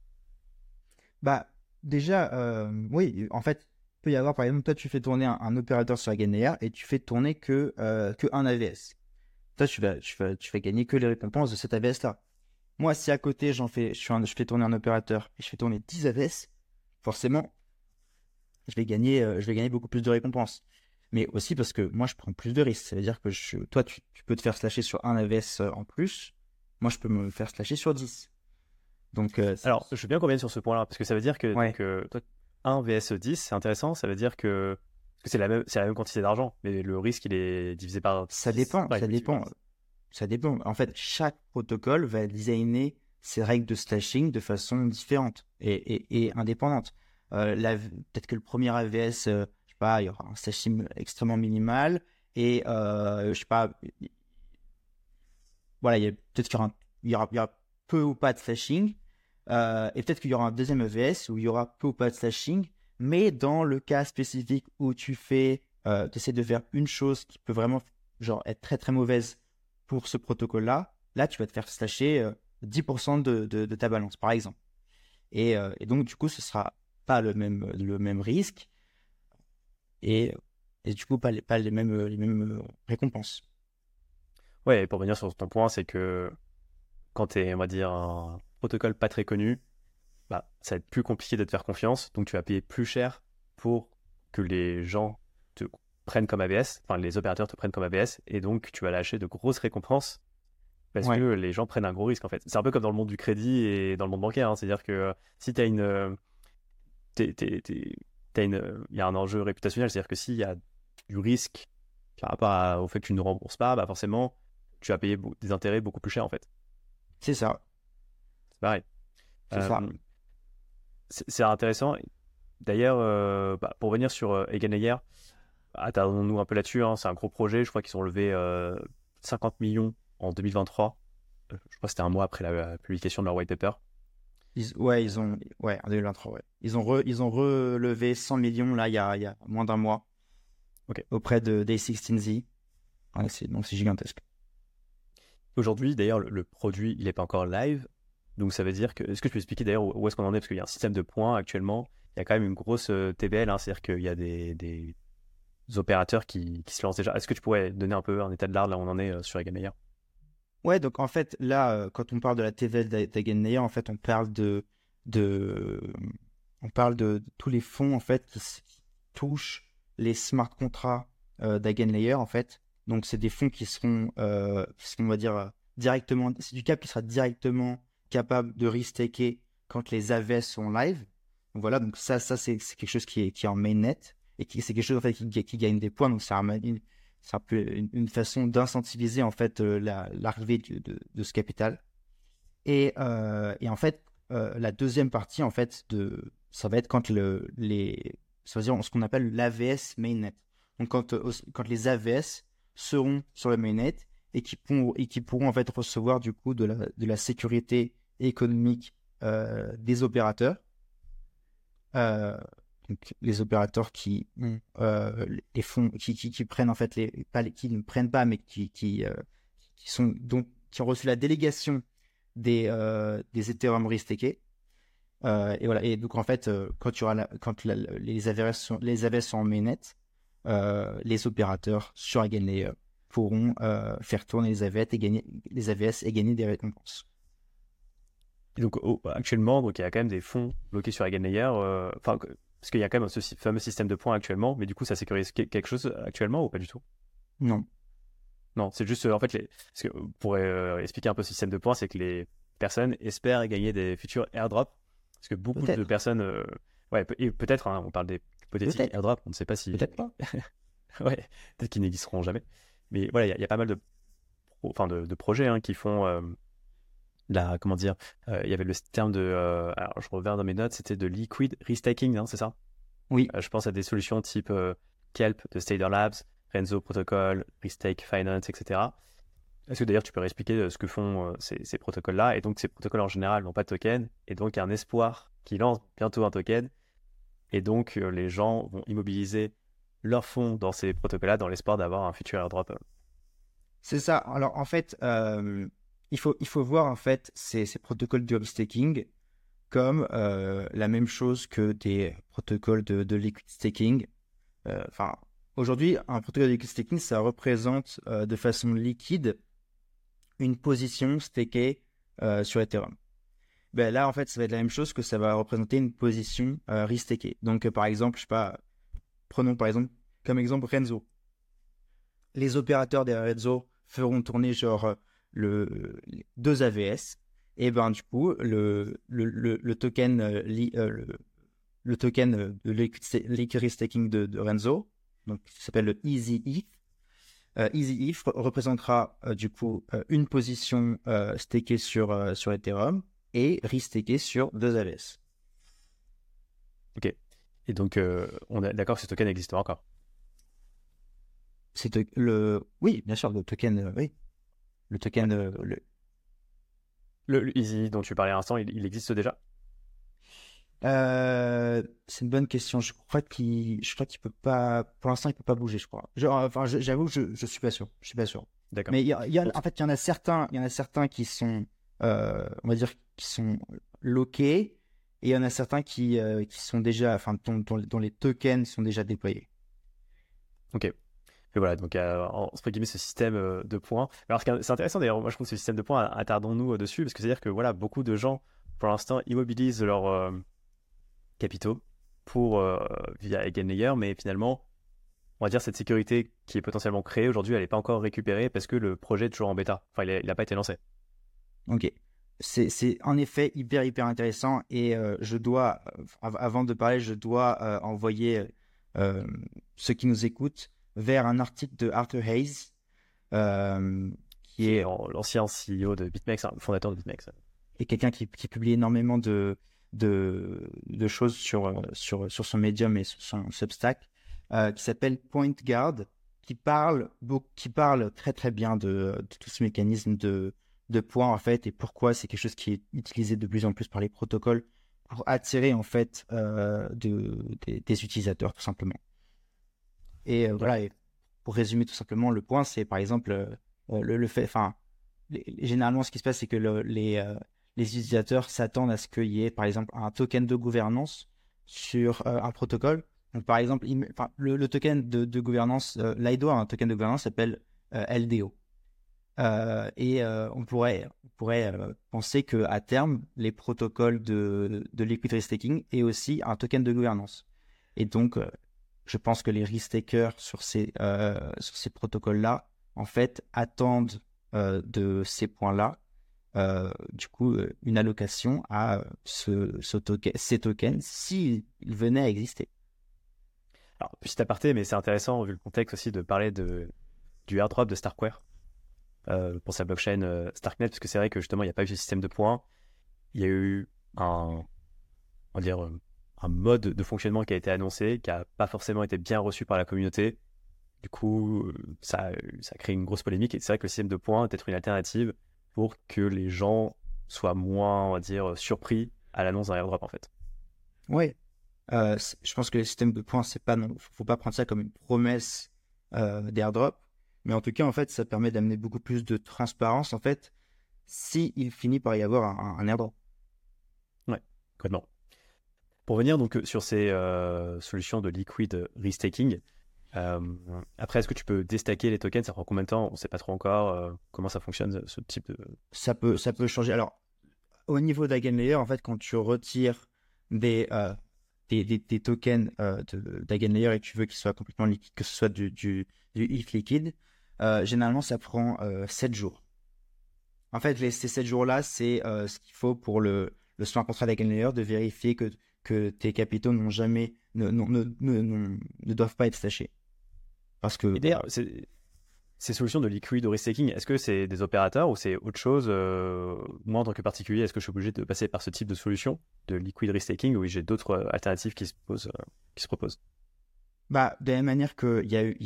Déjà, oui, en fait, il peut y avoir, par exemple, toi, tu fais tourner un opérateur sur EigenLayer et tu fais tourner que un AVS. Toi, tu vas gagner que les récompenses de cet AVS-là. Moi, si à côté, je fais tourner un opérateur et je fais tourner 10 AVS, forcément, je vais gagner beaucoup plus de récompenses. Mais aussi parce que moi, je prends plus de risques. Ça veut dire que toi, tu peux te faire slasher sur un AVS en plus. Moi, je peux me faire slasher sur 10. Donc, alors, je veux bien qu'on vienne sur ce point-là, parce que ça veut dire que toi, 1 vs 10, c'est intéressant. Ça veut dire que c'est la même quantité d'argent, mais le risque, il est divisé par 10. Ça dépend. En fait, chaque protocole va designer ses règles de slashing de façon différente et indépendante. Peut-être que le premier AVS, il y aura un slashing extrêmement minimal et je sais pas, voilà, peut-être qu'il y aura peu ou pas de slashing et peut-être qu'il y aura un deuxième AVS où il y aura peu ou pas de slashing, mais dans le cas spécifique où tu essaies de faire une chose qui peut vraiment être très très mauvaise pour ce protocole-là, là tu vas te faire slasher 10% de ta balance par exemple. Et donc du coup ce sera pas le même risque et du coup pas les mêmes récompenses. Ouais, et pour venir sur ton point, c'est que quand tu es, on va dire, un protocole pas très connu, ça va être plus compliqué de te faire confiance, donc tu vas payer plus cher pour que les gens te prennent comme ABS, enfin les opérateurs te prennent comme ABS, et donc tu vas lâcher de grosses récompenses parce que les gens prennent un gros risque en fait. C'est un peu comme dans le monde du crédit et dans le monde bancaire, hein. C'est-à-dire que si tu as il y a un enjeu réputationnel, c'est-à-dire que s'il y a du risque par rapport au fait que tu ne rembourses pas, forcément, tu vas payer des intérêts beaucoup plus chers en fait. C'est ça. C'est pareil. C'est ça. C'est intéressant. D'ailleurs, pour revenir sur EigenLayer, attardons-nous un peu là-dessus. Hein. C'est un gros projet. Je crois qu'ils ont levé 50 millions en 2023. Je crois que c'était un mois après la publication de leur white paper. En 2023, ouais. Ils ont relevé 100 millions là, il y a moins d'un mois. Okay. Auprès de Day16Z. Ouais, donc c'est gigantesque. Aujourd'hui, d'ailleurs, le produit, il n'est pas encore live. Donc ça veut dire que... Est-ce que tu peux expliquer d'ailleurs où est-ce qu'on en est? Parce qu'il y a un système de points actuellement. Il y a quand même une grosse TBL. Hein, c'est-à-dire qu'il y a des opérateurs qui se lancent déjà. Est-ce que tu pourrais donner un peu un état de l'art là où on en est sur EigenLayer? Ouais, donc en fait, là, quand on parle de la TVL d'EigenLayer, en fait, on parle de tous les fonds en fait qui touchent les smart contracts d'EigenLayer en fait. Donc c'est des fonds qui seront, on va dire directement, c'est du cap qui sera directement capable de restaker quand les AVS sont live. Donc voilà, donc ça c'est quelque chose qui est en mainnet et c'est quelque chose en fait qui gagne des points. Donc c'est un peu une façon d'incentiviser en fait l'arrivée de ce capital. Et en fait, la deuxième partie en fait de ça va être quand ça veut dire ce qu'on appelle l'AVS mainnet. Donc quand les AVS seront sur le mainnet et qui pourront en fait recevoir du coup de la sécurité économique des opérateurs. Donc les opérateurs qui ont les fonds, qui prennent en fait qui ne prennent pas, mais qui ont reçu la délégation des Ethereum restakés. Et voilà. Et donc en fait, les AVS sont en mainnet, les opérateurs sur EigenLayer pourront faire tourner les AVS et gagner des récompenses. Et donc actuellement, donc il y a quand même des fonds bloqués sur EigenLayer, parce qu'il y a quand même ce fameux système de points actuellement, mais du coup ça sécurise quelque chose actuellement ou pas du tout? Non. Non, c'est juste en fait parce que pour expliquer un peu ce système de points, c'est que les personnes espèrent gagner des futurs airdrops, parce que beaucoup de personnes, et peut-être, hein, on parle des hypothétiques airdrops, on ne sait pas si, peut-être pas. ouais, peut-être qu'ils n'existeront jamais, mais voilà, il y a pas mal de projets hein, qui font comment dire, il y avait le terme alors je reviens dans mes notes, c'était de liquid restaking, hein, c'est ça? Oui. Je pense à des solutions type Kelp de Stader Labs, Renzo Protocol, Restake Finance, etc. Est-ce que d'ailleurs tu peux réexpliquer ce que font ces protocoles-là? Et donc ces protocoles en général n'ont pas de token, et donc il y a un espoir qu'ils lancent bientôt un token, et donc les gens vont immobiliser leurs fonds dans ces protocoles-là dans l'espoir d'avoir un futur airdrop. C'est ça. Alors en fait, il faut voir en fait ces protocoles de staking comme la même chose que des protocoles de liquid staking. Enfin, aujourd'hui, un protocole de liquid staking, ça représente de façon liquide une position stakée sur Ethereum. Ben là, en fait, ça va être la même chose, que ça va représenter une position restakée. Donc, par exemple, je sais pas, prenons par exemple comme exemple Renzo. Les opérateurs derrière Renzo feront tourner genre les deux AVS, et ben du coup le token le token de liquid staking de Renzo, donc qui s'appelle le Easy ETH. Easy ETH représentera du coup une position stakée sur Ethereum et restakée sur deux AVS. Ok. Et donc on est d'accord que ce token existera encore? Oui, bien sûr, le token, oui. Le token, Le Easy dont tu parlais à l'instant, il existe déjà? c'est une bonne question. Je crois qu'il peut pas, pour l'instant, il peut pas bouger, je crois. J'avoue, je suis pas sûr. Je suis pas sûr. D'accord. Mais en fait, il y en a certains qui sont, on va dire, qui sont loqués, et il y en a certains qui sont déjà, enfin, dont les tokens sont déjà déployés. Ok. Et voilà, donc entre guillemets ce système de points. Alors c'est intéressant d'ailleurs, moi je trouve ce système de points, attardons-nous dessus, parce que c'est-à-dire que voilà, beaucoup de gens pour l'instant immobilisent leurs capitaux via EigenLayer, mais finalement, on va dire cette sécurité qui est potentiellement créée aujourd'hui, elle n'est pas encore récupérée parce que le projet est toujours en bêta. Enfin, il n'a pas été lancé. Ok. C'est en effet hyper intéressant, et avant de parler, je dois envoyer ceux qui nous écoutent vers un article de Arthur Hayes, qui est l'ancien CEO de BitMEX, hein, le fondateur de BitMEX. Et quelqu'un qui publie énormément de choses sur son Medium et sur son Substack, qui s'appelle PointGuard, qui parle très bien de tout ce mécanisme de points en fait, et pourquoi c'est quelque chose qui est utilisé de plus en plus par les protocoles pour attirer en fait des utilisateurs tout simplement. Et voilà, et pour résumer tout simplement, le point, c'est par exemple le fait, enfin, généralement ce qui se passe, c'est que les utilisateurs s'attendent à ce qu'il y ait par exemple un token de gouvernance sur un protocole. Donc par exemple, le token de gouvernance, Lido a un token de gouvernance qui s'appelle LDO. On pourrait penser qu'à terme, les protocoles de liquid restaking aient aussi un token de gouvernance. Et donc, je pense que les risk-takers sur ces protocoles-là, en fait, attendent de ces points-là, du coup, une allocation à ces tokens s'ils venaient à exister. Alors, petit aparté, mais c'est intéressant vu le contexte aussi de parler du airdrop de Starkware pour sa blockchain Starknet, parce que c'est vrai que justement, il n'y a pas eu ce système de points. Il y a eu un un mode de fonctionnement qui a été annoncé, qui n'a pas forcément été bien reçu par la communauté. Du coup, ça crée une grosse polémique. Et c'est vrai que le système de points est peut-être une alternative pour que les gens soient moins, on va dire, surpris à l'annonce d'un airdrop, en fait. Ouais. Je pense que le système de points, faut pas prendre ça comme une promesse d'airdrop. Mais en tout cas, en fait, ça permet d'amener beaucoup plus de transparence, en fait, si il finit par y avoir un airdrop. Ouais, complètement. Pour venir donc sur ces solutions de liquid restaking, après, est-ce que tu peux déstacker les tokens? Ça prend combien de temps? On ne sait pas trop encore comment ça fonctionne, ce type de... Ça peut changer. Alors, au niveau d'EigenLayer, en fait, quand tu retires des tokens d'EigenLayer et que tu veux qu'ils soient complètement liquides, que ce soit du ETH liquide, généralement, ça prend 7 jours. En fait, ces 7 jours-là, c'est ce qu'il faut pour le smart contract d'EigenLayer de vérifier que tes capitaux ne doivent pas être stashés. Parce que... Et d'ailleurs, ces solutions de liquid restaking, est-ce que c'est des opérateurs ou c'est autre chose? Moi, en tant que particulier, est-ce que je suis obligé de passer par ce type de solution de liquid restaking ou j'ai d'autres alternatives qui se proposent? Bah, de la même manière que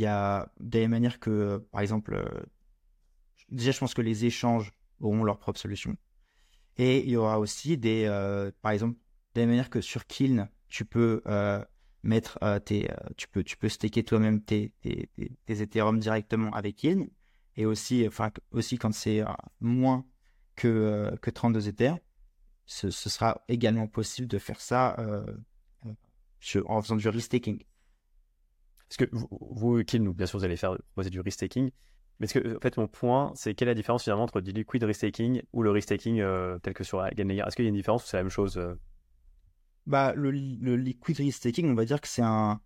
par exemple, déjà, je pense que les échanges auront leur propre solution. Et il y aura aussi par exemple, de la même manière que sur Kiln, tu peux mettre tu peux staker toi-même tes Ethereum directement avec Kiln. Et aussi quand c'est moins que 32 Ethers, ce sera également possible de faire ça en faisant du restaking. Parce que vous Kiln, bien sûr, vous allez proposer du restaking. Mais est-ce que, en fait, mon point, c'est quelle est la différence finalement entre du liquid restaking ou le restaking tel que sur EigenLayer? Est-ce qu'il y a une différence ou c'est la même chose? Bah, le liquid restaking, on va dire que c'est un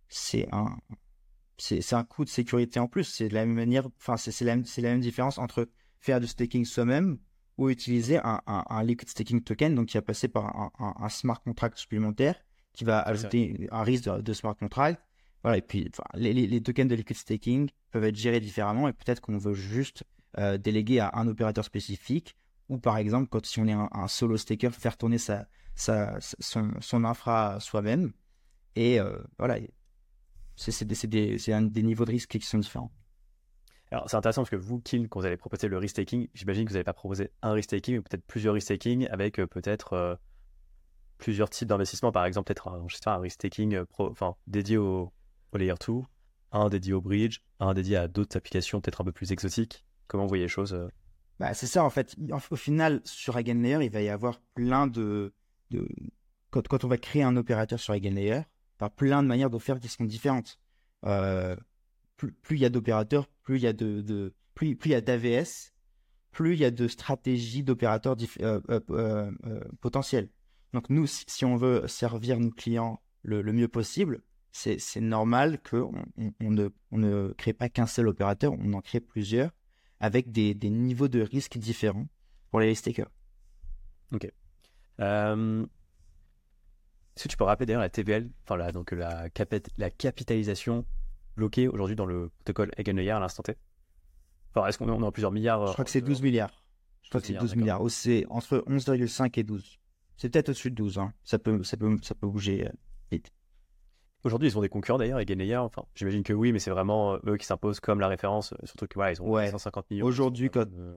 coût de sécurité en plus. C'est de la même manière, enfin, c'est la même différence entre faire du staking soi-même ou utiliser un liquid staking token, donc qui va passer par un smart contract supplémentaire qui va ajouter un risque de smart contract. Voilà, et puis les tokens de liquid staking peuvent être gérés différemment et peut-être qu'on veut juste déléguer à un opérateur spécifique ou par exemple, si on est un solo staker, faire tourner son infra soi-même. Et voilà, c'est des niveaux de risque qui sont différents. Alors, c'est intéressant parce que vous, Kiln, quand vous allez proposer le restaking, j'imagine que vous n'allez pas proposer un restaking, mais peut-être plusieurs restaking avec peut-être plusieurs types d'investissements. Par exemple, peut-être un restaking dédié au Layer 2, un dédié au bridge, un dédié à d'autres applications peut-être un peu plus exotiques. Comment vous voyez les choses? Bah, c'est ça, en fait. Au final, sur EigenLayer, il va y avoir plein quand on va créer un opérateur sur EigenLayer, il y a plein de manières de faire qui sont différentes. Plus il y a d'opérateurs, plus il y a plus il y a d'AVS, plus il y a de stratégies d'opérateurs potentiels. Donc nous, si on veut servir nos clients le mieux possible, c'est normal qu'on ne crée pas qu'un seul opérateur, on en crée plusieurs avec des niveaux de risque différents pour les stakers. Ok. Est-ce que tu peux rappeler d'ailleurs la TVL, donc la capitalisation bloquée aujourd'hui dans le protocole EigenLayer à l'instant T? Enfin, est-ce qu'on est en plusieurs milliards? Je crois que c'est 12 milliards. Je crois que c'est 12 milliards. Oh, c'est entre 11,5 et 12. C'est peut-être au-dessus de 12. Hein. Ça peut bouger vite. Aujourd'hui, ils ont des concurrents d'ailleurs, EigenLayer. Enfin, j'imagine que oui, mais c'est vraiment eux qui s'imposent comme la référence. Surtout que ils ont 150 millions. Aujourd'hui,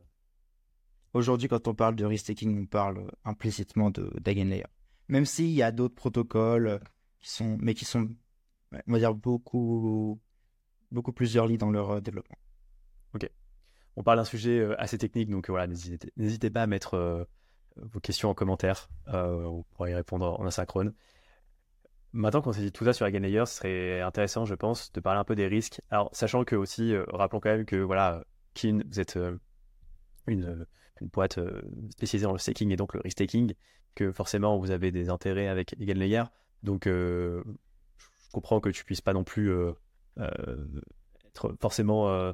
quand on parle de restaking, on parle implicitement d'EigenLayer. Même s'il y a d'autres protocoles qui sont, on va dire, beaucoup plus early dans leur développement. Ok. On parle d'un sujet assez technique, donc voilà, n'hésitez pas à mettre vos questions en commentaire. On pourra y répondre en asynchrone. Maintenant qu'on s'est dit tout ça sur EigenLayer, ce serait intéressant, je pense, de parler un peu des risques. Alors, sachant que aussi, rappelons quand même que voilà, Kiln, vous êtes une boîte spécialisée dans le staking et donc le restaking, que forcément vous avez des intérêts avec EigenLayer. Donc, je comprends que tu puisses pas non plus être forcément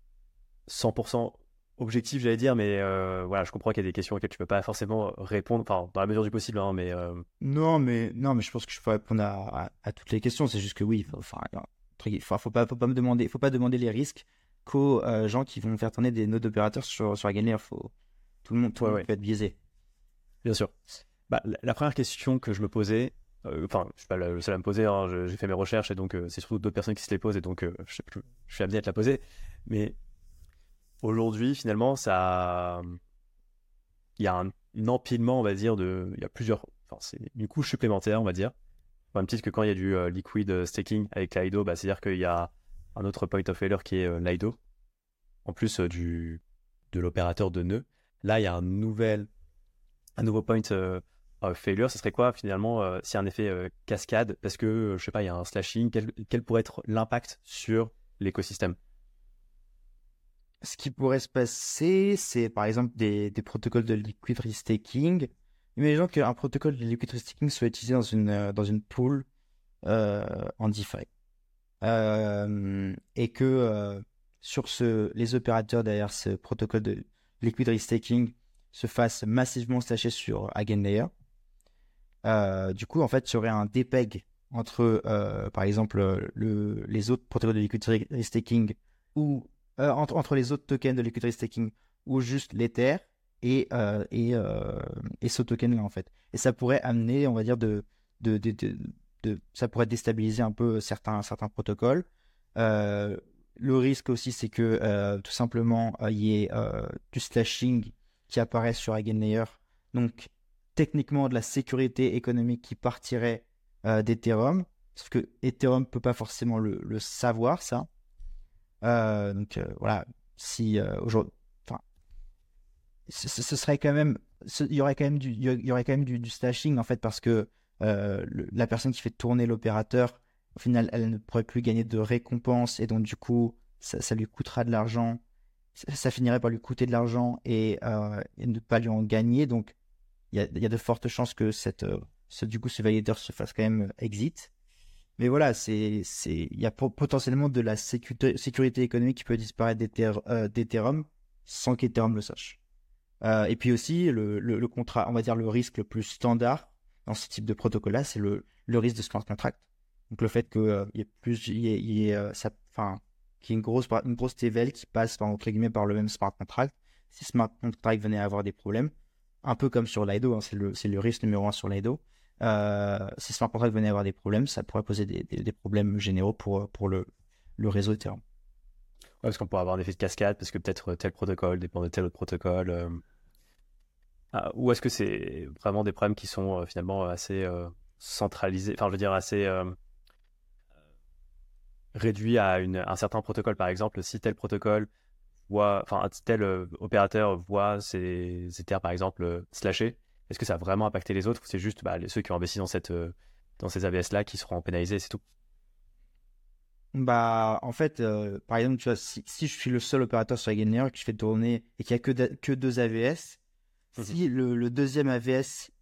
100% objectif, j'allais dire, mais voilà, je comprends qu'il y a des questions auxquelles tu peux pas forcément répondre, enfin, dans la mesure du possible, hein, mais... Non, mais je pense que je peux répondre à toutes les questions. C'est juste que oui, faut pas demander les risques qu'aux gens qui vont faire tourner des nodes d'opérateurs sur EigenLayer. Tout le monde peut être biaisé. Bien sûr. Bah, la première question que je me posais, enfin, je suis pas le seul à me poser, hein, j'ai fait mes recherches et donc c'est surtout d'autres personnes qui se les posent et donc je suis amené à te la poser. Mais aujourd'hui, finalement, il y a un empilement, on va dire, il y a plusieurs, enfin, c'est une couche supplémentaire, on va dire. Au même titre que quand il y a du liquid staking avec Lido, bah, c'est-à-dire qu'il y a un autre point of failure qui est Lido, en plus de l'opérateur de nœud. Là, il y a un nouveau point of failure. Ce serait quoi finalement s'il y a un effet cascade? Parce que, je sais pas, il y a un slashing. Quel pourrait être l'impact sur l'écosystème? Ce qui pourrait se passer, c'est par exemple des protocoles de liquid restaking. Imaginons qu'un protocole de liquid restaking soit utilisé dans une pool en DeFi. Et que les opérateurs derrière ce protocole de liquid restaking se fassent massivement slasher sur Eigenlayer. Du coup, en fait, il y aurait un dépeg entre, par exemple, les autres protocoles de liquid restaking ou entre les autres tokens de liquid restaking ou juste l'Ether et ce token-là, en fait. Et ça pourrait amener, on va dire, ça pourrait déstabiliser un peu certains protocoles. Euh, le risque aussi, c'est que tout simplement, il y ait du slashing qui apparaisse sur Eigenlayer. Donc, techniquement, de la sécurité économique qui partirait d'Ethereum. Sauf que Ethereum ne peut pas forcément le savoir, ça. Donc, voilà. Si aujourd'hui, enfin, ce serait quand même, il y aurait quand même du slashing, en fait, parce que la personne qui fait tourner l'opérateur, au final, elle ne pourrait plus gagner de récompense et donc du coup, ça lui coûtera de l'argent. Ça finirait par lui coûter de l'argent et ne pas lui en gagner. Donc, il y a de fortes chances que du coup, ce validateur se fasse quand même exit. Mais voilà, il y a potentiellement de la sécurité économique qui peut disparaître d'Ethereum sans qu'Ethereum le sache. Et puis aussi, le contrat, on va dire le risque le plus standard dans ce type de protocole-là, c'est le risque de smart contract. Donc le fait qu'il y ait plus, qu'il y ait une grosse TVL qui passe entre guillemets par le même smart contract. Si smart contract venait à avoir des problèmes, un peu comme sur Lido, hein, c'est le risque numéro un sur Lido. Si smart contract venait à avoir des problèmes, ça pourrait poser des problèmes généraux pour le réseau Ethereum. Ouais, parce qu'on pourrait avoir un effet de cascade, parce que peut-être tel protocole dépend de tel autre protocole. Ou est-ce que c'est vraiment des problèmes qui sont finalement assez centralisés, enfin je veux dire assez réduits à un certain protocole, par exemple, si tel protocole voit, enfin tel opérateur voit ses Ethers par exemple slashés, est-ce que ça a vraiment impacté les autres ou c'est juste ceux qui ont investi dans ces ABS là qui seront pénalisés, c'est tout? Bah, en fait, par exemple, tu vois, si je suis le seul opérateur sur Eigenlayer et que je fais tourner et qu'il n'y a que deux AVS, si le deuxième AVS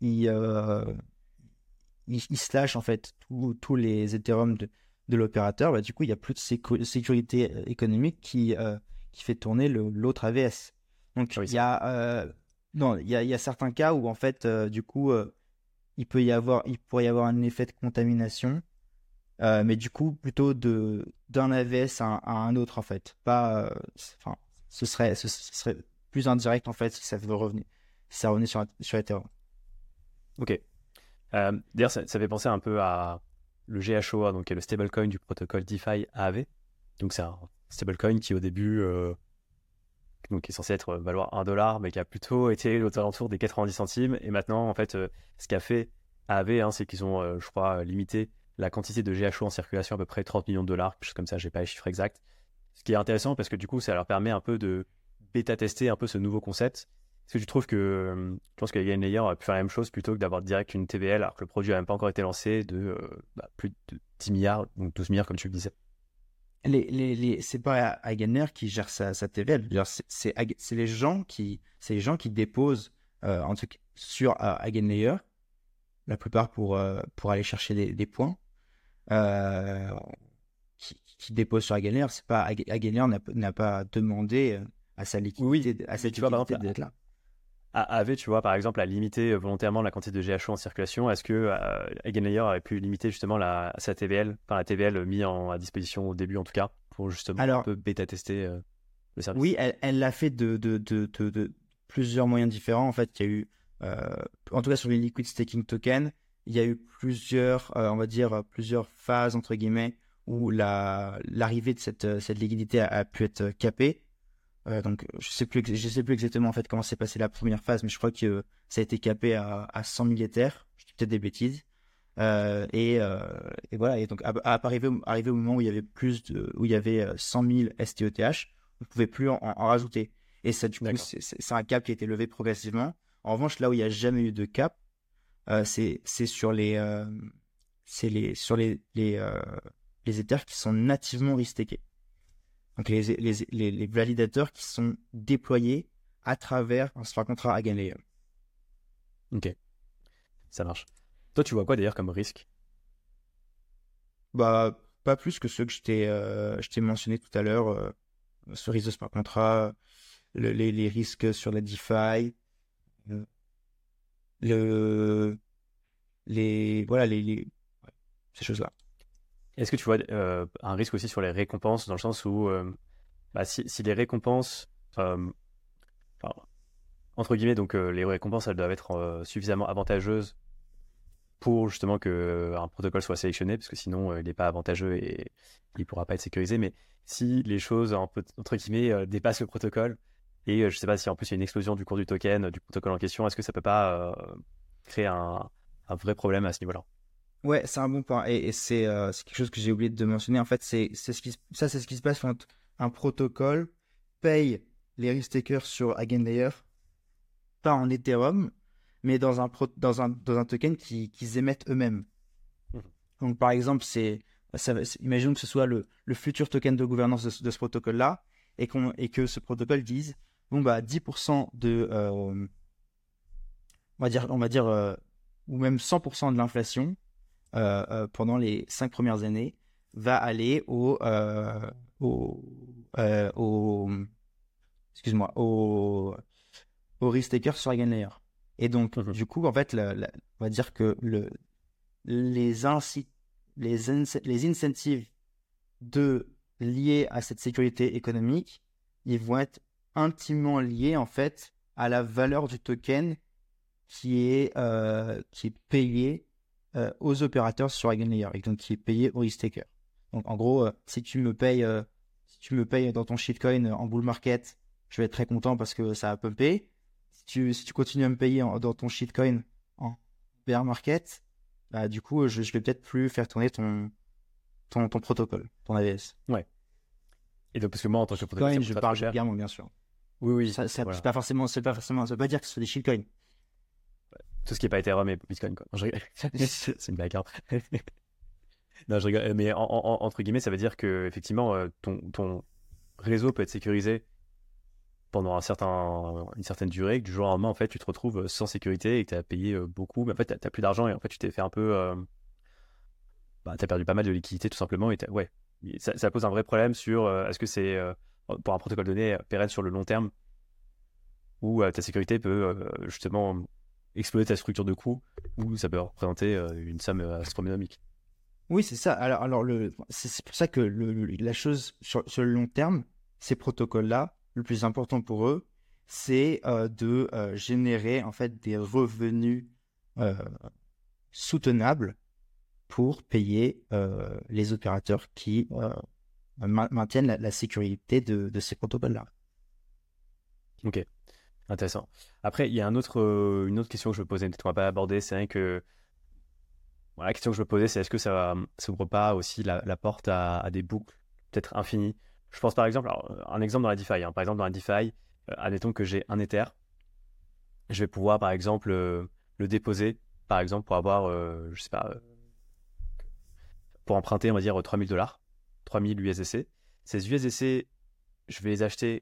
il slash en fait tous les Ethereum de l'opérateur, bah, du coup, il n'y a plus de sécurité économique qui fait tourner l'autre AVS. Donc, Oui, il y a, non, il y a certains cas où en fait, du coup, il pourrait y avoir un effet de contamination. Mais du coup, plutôt d'un AVS à un autre, en fait. Pas, enfin, ce serait plus indirect, en fait, si ça revenait sur Ethereum. ok. D'ailleurs, ça fait penser un peu à le GHOA, donc qui est le stablecoin du protocole DeFi AAV. Donc c'est un stablecoin qui au début donc est censé valoir 1 $, mais qui a plutôt été aux alentours des 90 centimes. Et maintenant, en fait, ce qu'a fait AAV, hein, c'est qu'ils ont, je crois, limité la quantité de GHO en circulation à peu près 30 millions de dollars, quelque chose comme ça, j'ai pas les chiffres exacts. Ce qui est intéressant parce que du coup, ça leur permet un peu de bêta-tester un peu ce nouveau concept. Est-ce que tu trouves que, je pense que Layer aurait pu faire la même chose plutôt que d'avoir direct une TVL alors que le produit n'a même pas encore été lancé de plus de 10 milliards, donc 12 milliards comme tu le disais. C'est pas Eigenlayer qui gère sa TVL. C'est les gens qui déposent en tout cas, sur Eigenlayer, la plupart pour aller chercher des points. Qui dépose sur Eigenlayer, c'est pas Eigenlayer n'a pas demandé à sa Oui, liquidité, mais tu vois, par exemple, d'être là. AAV, tu vois, par exemple, a limité volontairement la quantité de GHO en circulation. Est-ce que Eigenlayer aurait pu limiter justement sa TVL, enfin la TVL mise à disposition au début en tout cas, pour justement un Alors, peu bêta-tester le service? oui, elle l'a fait de plusieurs moyens différents. En fait, il y a eu, en tout cas sur les liquid staking tokens, il y a eu plusieurs, on va dire, plusieurs phases, entre guillemets, où l'arrivée de cette liquidité a pu être capée. Donc, je sais plus exactement en fait comment s'est passée la première phase, mais je crois que ça a été capé à 100 000 Ethers. Je dis peut-être des bêtises. Et voilà. Et donc, arrivé au moment où il y avait où il y avait 100 000 STETH, on ne pouvait plus en rajouter. Et ça, du coup, c'est un cap qui a été levé progressivement. En revanche, là où il n'y a jamais eu de cap, c'est sur les Ethers qui sont nativement restakés. Donc les validateurs qui sont déployés à travers un smart contract Eigenlayer. Ok, ça marche. Toi, tu vois quoi d'ailleurs comme risque? Bah, pas plus que ceux que je t'ai mentionné tout à l'heure, ce risque de smart contract, les risques sur la DeFi, euh, voilà, ouais, ces choses-là. Est-ce que tu vois un risque aussi sur les récompenses, dans le sens où si les récompenses, enfin, entre guillemets, donc les récompenses, elles doivent être suffisamment avantageuses pour justement que un protocole soit sélectionné, parce que sinon il n'est pas avantageux et il ne pourra pas être sécurisé. Mais si les choses, entre guillemets, dépassent le protocole, et je ne sais pas si en plus il y a une explosion du cours du token, du protocole en question, est-ce que ça ne peut pas créer un vrai problème à ce niveau-là? Ouais, c'est un bon point. Et c'est quelque chose que j'ai oublié de mentionner. En fait, c'est ce qui se passe quand un protocole paye les risk takers sur Eigenlayer, pas en Ethereum, mais dans un token qu'ils émettent eux-mêmes. Mhm. Donc, par exemple, imaginons que ce soit le futur token de gouvernance de ce protocole-là, et que ce protocole dise, bon, bah, 10% on va dire, ou même 100% de l'inflation pendant les 5 premières années va aller au excuse-moi, au risk taker sur Eigenlayer. Et donc, Mhm. du coup, en fait, on va dire que les incentives liés à cette sécurité économique, ils vont être intimement liés, en fait, à la valeur du token qui est payé aux opérateurs sur Eigenlayer, et donc qui est payé au risk taker. Donc, en gros, si tu me payes dans ton shitcoin en bull market, je vais être très content parce que ça a pumpé. Si tu continues à me payer dans ton shitcoin en bear market, bah, du coup, je vais peut-être plus faire tourner ton protocole, ton AVS. Ouais. Et donc, parce que moi, en tant que protocole, ça Shitcoin, coûte je pas trop parle cher. vulgairement, bien sûr. Oui, oui, Ça, voilà. c'est pas forcément, ça veut pas dire que ce sont des shitcoins. Tout ce qui n'est pas Ethereum et Bitcoin, quoi. Non, je rigole. C'est une blague, hein. Non, je rigole. Mais entre guillemets, ça veut dire que effectivement, ton réseau peut être sécurisé pendant une certaine durée, que du jour au lendemain, en fait, tu te retrouves sans sécurité et que tu as payé beaucoup, mais en fait, tu n'as plus d'argent et en fait, tu t'es fait un peu. Tu as perdu pas mal de liquidité tout simplement. Ouais, ça pose un vrai problème sur est-ce que c'est pour un protocole donné pérenne sur le long terme où ta sécurité peut justement exploser ta structure de coût ou ça peut représenter une somme astronomique. Oui, c'est ça. Alors c'est pour ça que la chose sur le long terme, ces protocoles-là, le plus important pour eux, c'est de générer en fait des revenus euh, soutenables pour payer les opérateurs qui maintiennent la sécurité de ces protocoles-là. Ok, intéressant. Après, il y a une autre question que je me posais, peut-être qu'on va pas aborder, c'est vrai que la question que je me posais, c'est est-ce que ça ouvre pas aussi la porte à des boucles peut-être infinies? Je pense par exemple, alors, un exemple dans la DeFi, hein. Par exemple dans la DeFi, admettons que j'ai un Ether, je vais pouvoir par exemple le déposer, par exemple pour avoir, je sais pas, pour emprunter, on va dire 3000 $, 3000 USDC. Ces USDC, je vais les acheter,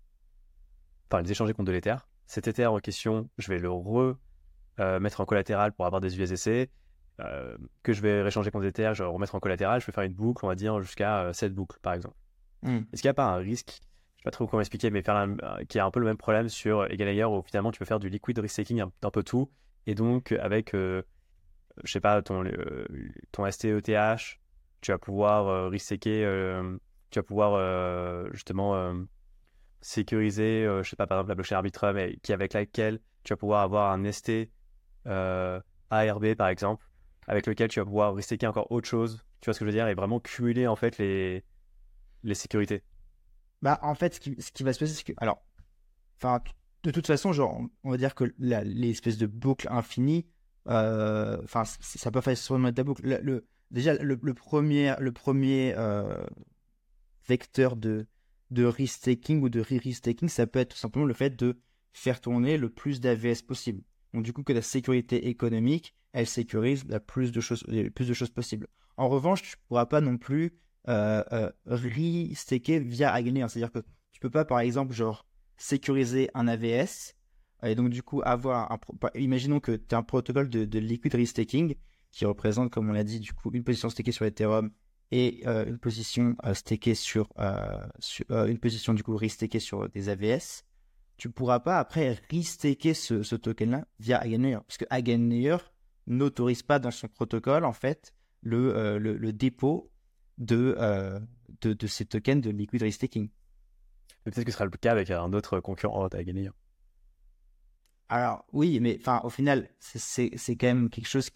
enfin les échanger contre de l'Ether. Cet Ether en question, je vais le mettre en collatéral pour avoir des USDC, que je vais réchanger contre des Ether, je vais remettre en collatéral, je vais faire une boucle, on va dire jusqu'à 7 boucles par exemple. Hmm. Est-ce qu'il n'y a pas un risque, je ne sais pas trop comment expliquer, mais qui a un peu le même problème sur Egalayer où finalement tu peux faire du liquid risk taking d'un peu tout, et donc avec, je sais pas, ton STETH, tu vas pouvoir risk taker, tu vas pouvoir justement sécuriser, je sais pas, par exemple la blockchain Arbitrum, avec laquelle tu vas pouvoir avoir un ST ARB par exemple, avec lequel tu vas pouvoir restaker encore autre chose. Tu vois ce que je veux dire? Et vraiment cumuler en fait les sécurités. Bah, en fait, ce qui va se passer, c'est que, alors, enfin, de toute façon, genre, on va dire que les espèces de boucles infinies, enfin, ça peut faire sur de la boucle. Déjà, le premier vecteur de restaking ou de re-restaking, ça peut être tout simplement le fait de faire tourner le plus d'AVS possible. Donc, du coup, que la sécurité économique, elle sécurise le plus de choses possibles. En revanche, tu ne pourras pas non plus restaker via Eigenlayer. C'est-à-dire que tu peux pas, par exemple, genre, sécuriser un AVS et donc, du coup, imaginons que tu as un protocole de liquid restaking qui représente, comme on l'a dit, du coup, une position stakée sur Ethereum et une position stakée une position du coup restakée sur des AVS. Tu pourras pas après restaker ce token-là via Eigenlayer, parce que Eigenlayer n'autorise pas dans son protocole en fait le dépôt de ces tokens de liquid restaking. Mais peut-être que ce sera le cas avec un autre concurrent à gagner. Alors oui, mais enfin au final c'est quand même quelque chose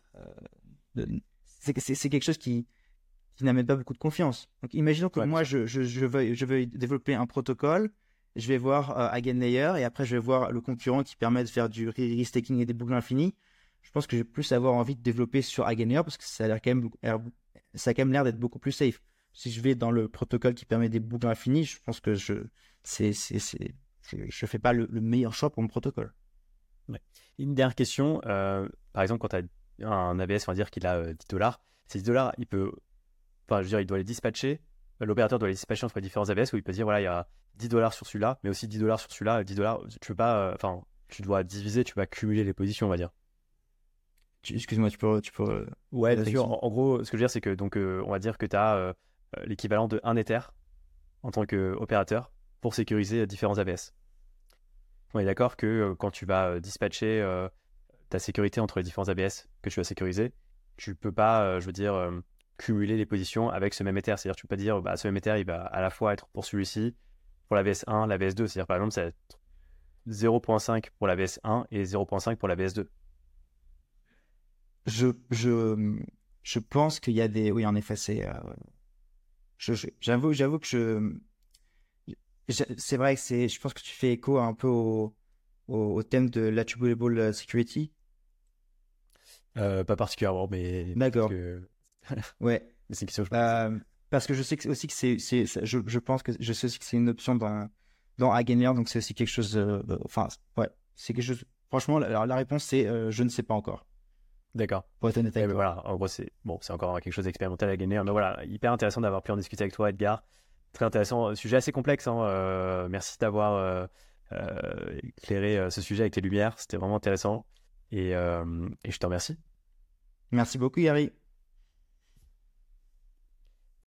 c'est quelque chose qui n'amène pas beaucoup de confiance. Donc, imaginons que moi, je veux développer un protocole, je vais voir Eigenlayer et après, je vais voir le concurrent qui permet de faire du restaking et des boucles infinies. Je pense que je vais plus avoir envie de développer sur Eigenlayer parce que ça a l'air ça a quand même l'air d'être beaucoup plus safe. Si je vais dans le protocole qui permet des boucles infinies, je pense que je fais pas le meilleur choix pour mon protocole. Ouais. Une dernière question. Par exemple, quand tu as un ABS, on va dire qu'il a $10, ces $10, il peut. Enfin, je veux dire, il doit les dispatcher. L'opérateur doit les dispatcher entre différents ABS où il peut dire voilà, il y a $10 sur celui-là, mais aussi $10 sur celui-là. $10, tu peux pas. Enfin, tu dois diviser, tu vas cumuler les positions, on va dire. Excuse-moi, tu peux. Ouais, bien sûr. En gros, ce que je veux dire, c'est que donc, on va dire que tu as l'équivalent de 1 Ether en tant qu'opérateur pour sécuriser différents ABS. On est d'accord que quand tu vas dispatcher ta sécurité entre les différents ABS que tu vas sécuriser, tu peux pas, je veux dire, cumuler les positions avec ce même Ether. C'est-à-dire, tu peux pas dire, bah, ce même Ether, il va à la fois être pour celui-ci, pour la VS1, la VS2. C'est-à-dire, par exemple, ça va être 0.5 pour la VS1 et 0.5 pour la VS2. Je pense qu'il y a des. Oui, en effet, c'est. J'avoue que c'est vrai que je pense que tu fais écho un peu au thème de l'attributable security. Pas particulièrement, mais. D'accord. Ouais. Mais c'est une question que je pense. Parce que je sais aussi que je pense que je sais aussi que c'est une option dans Eigenlayer, donc c'est aussi quelque chose. Enfin, ouais, c'est quelque chose. Franchement, la réponse c'est je ne sais pas encore. D'accord. Pour être honnête avec toi. Voilà, en gros, c'est encore quelque chose d'expérimental à gagner. Mais voilà, hyper intéressant d'avoir pu en discuter avec toi, Edgar. Très intéressant. Sujet assez complexe. Hein. Merci d'avoir éclairé ce sujet avec tes lumières. C'était vraiment intéressant. Et je te remercie. Merci beaucoup, Yari.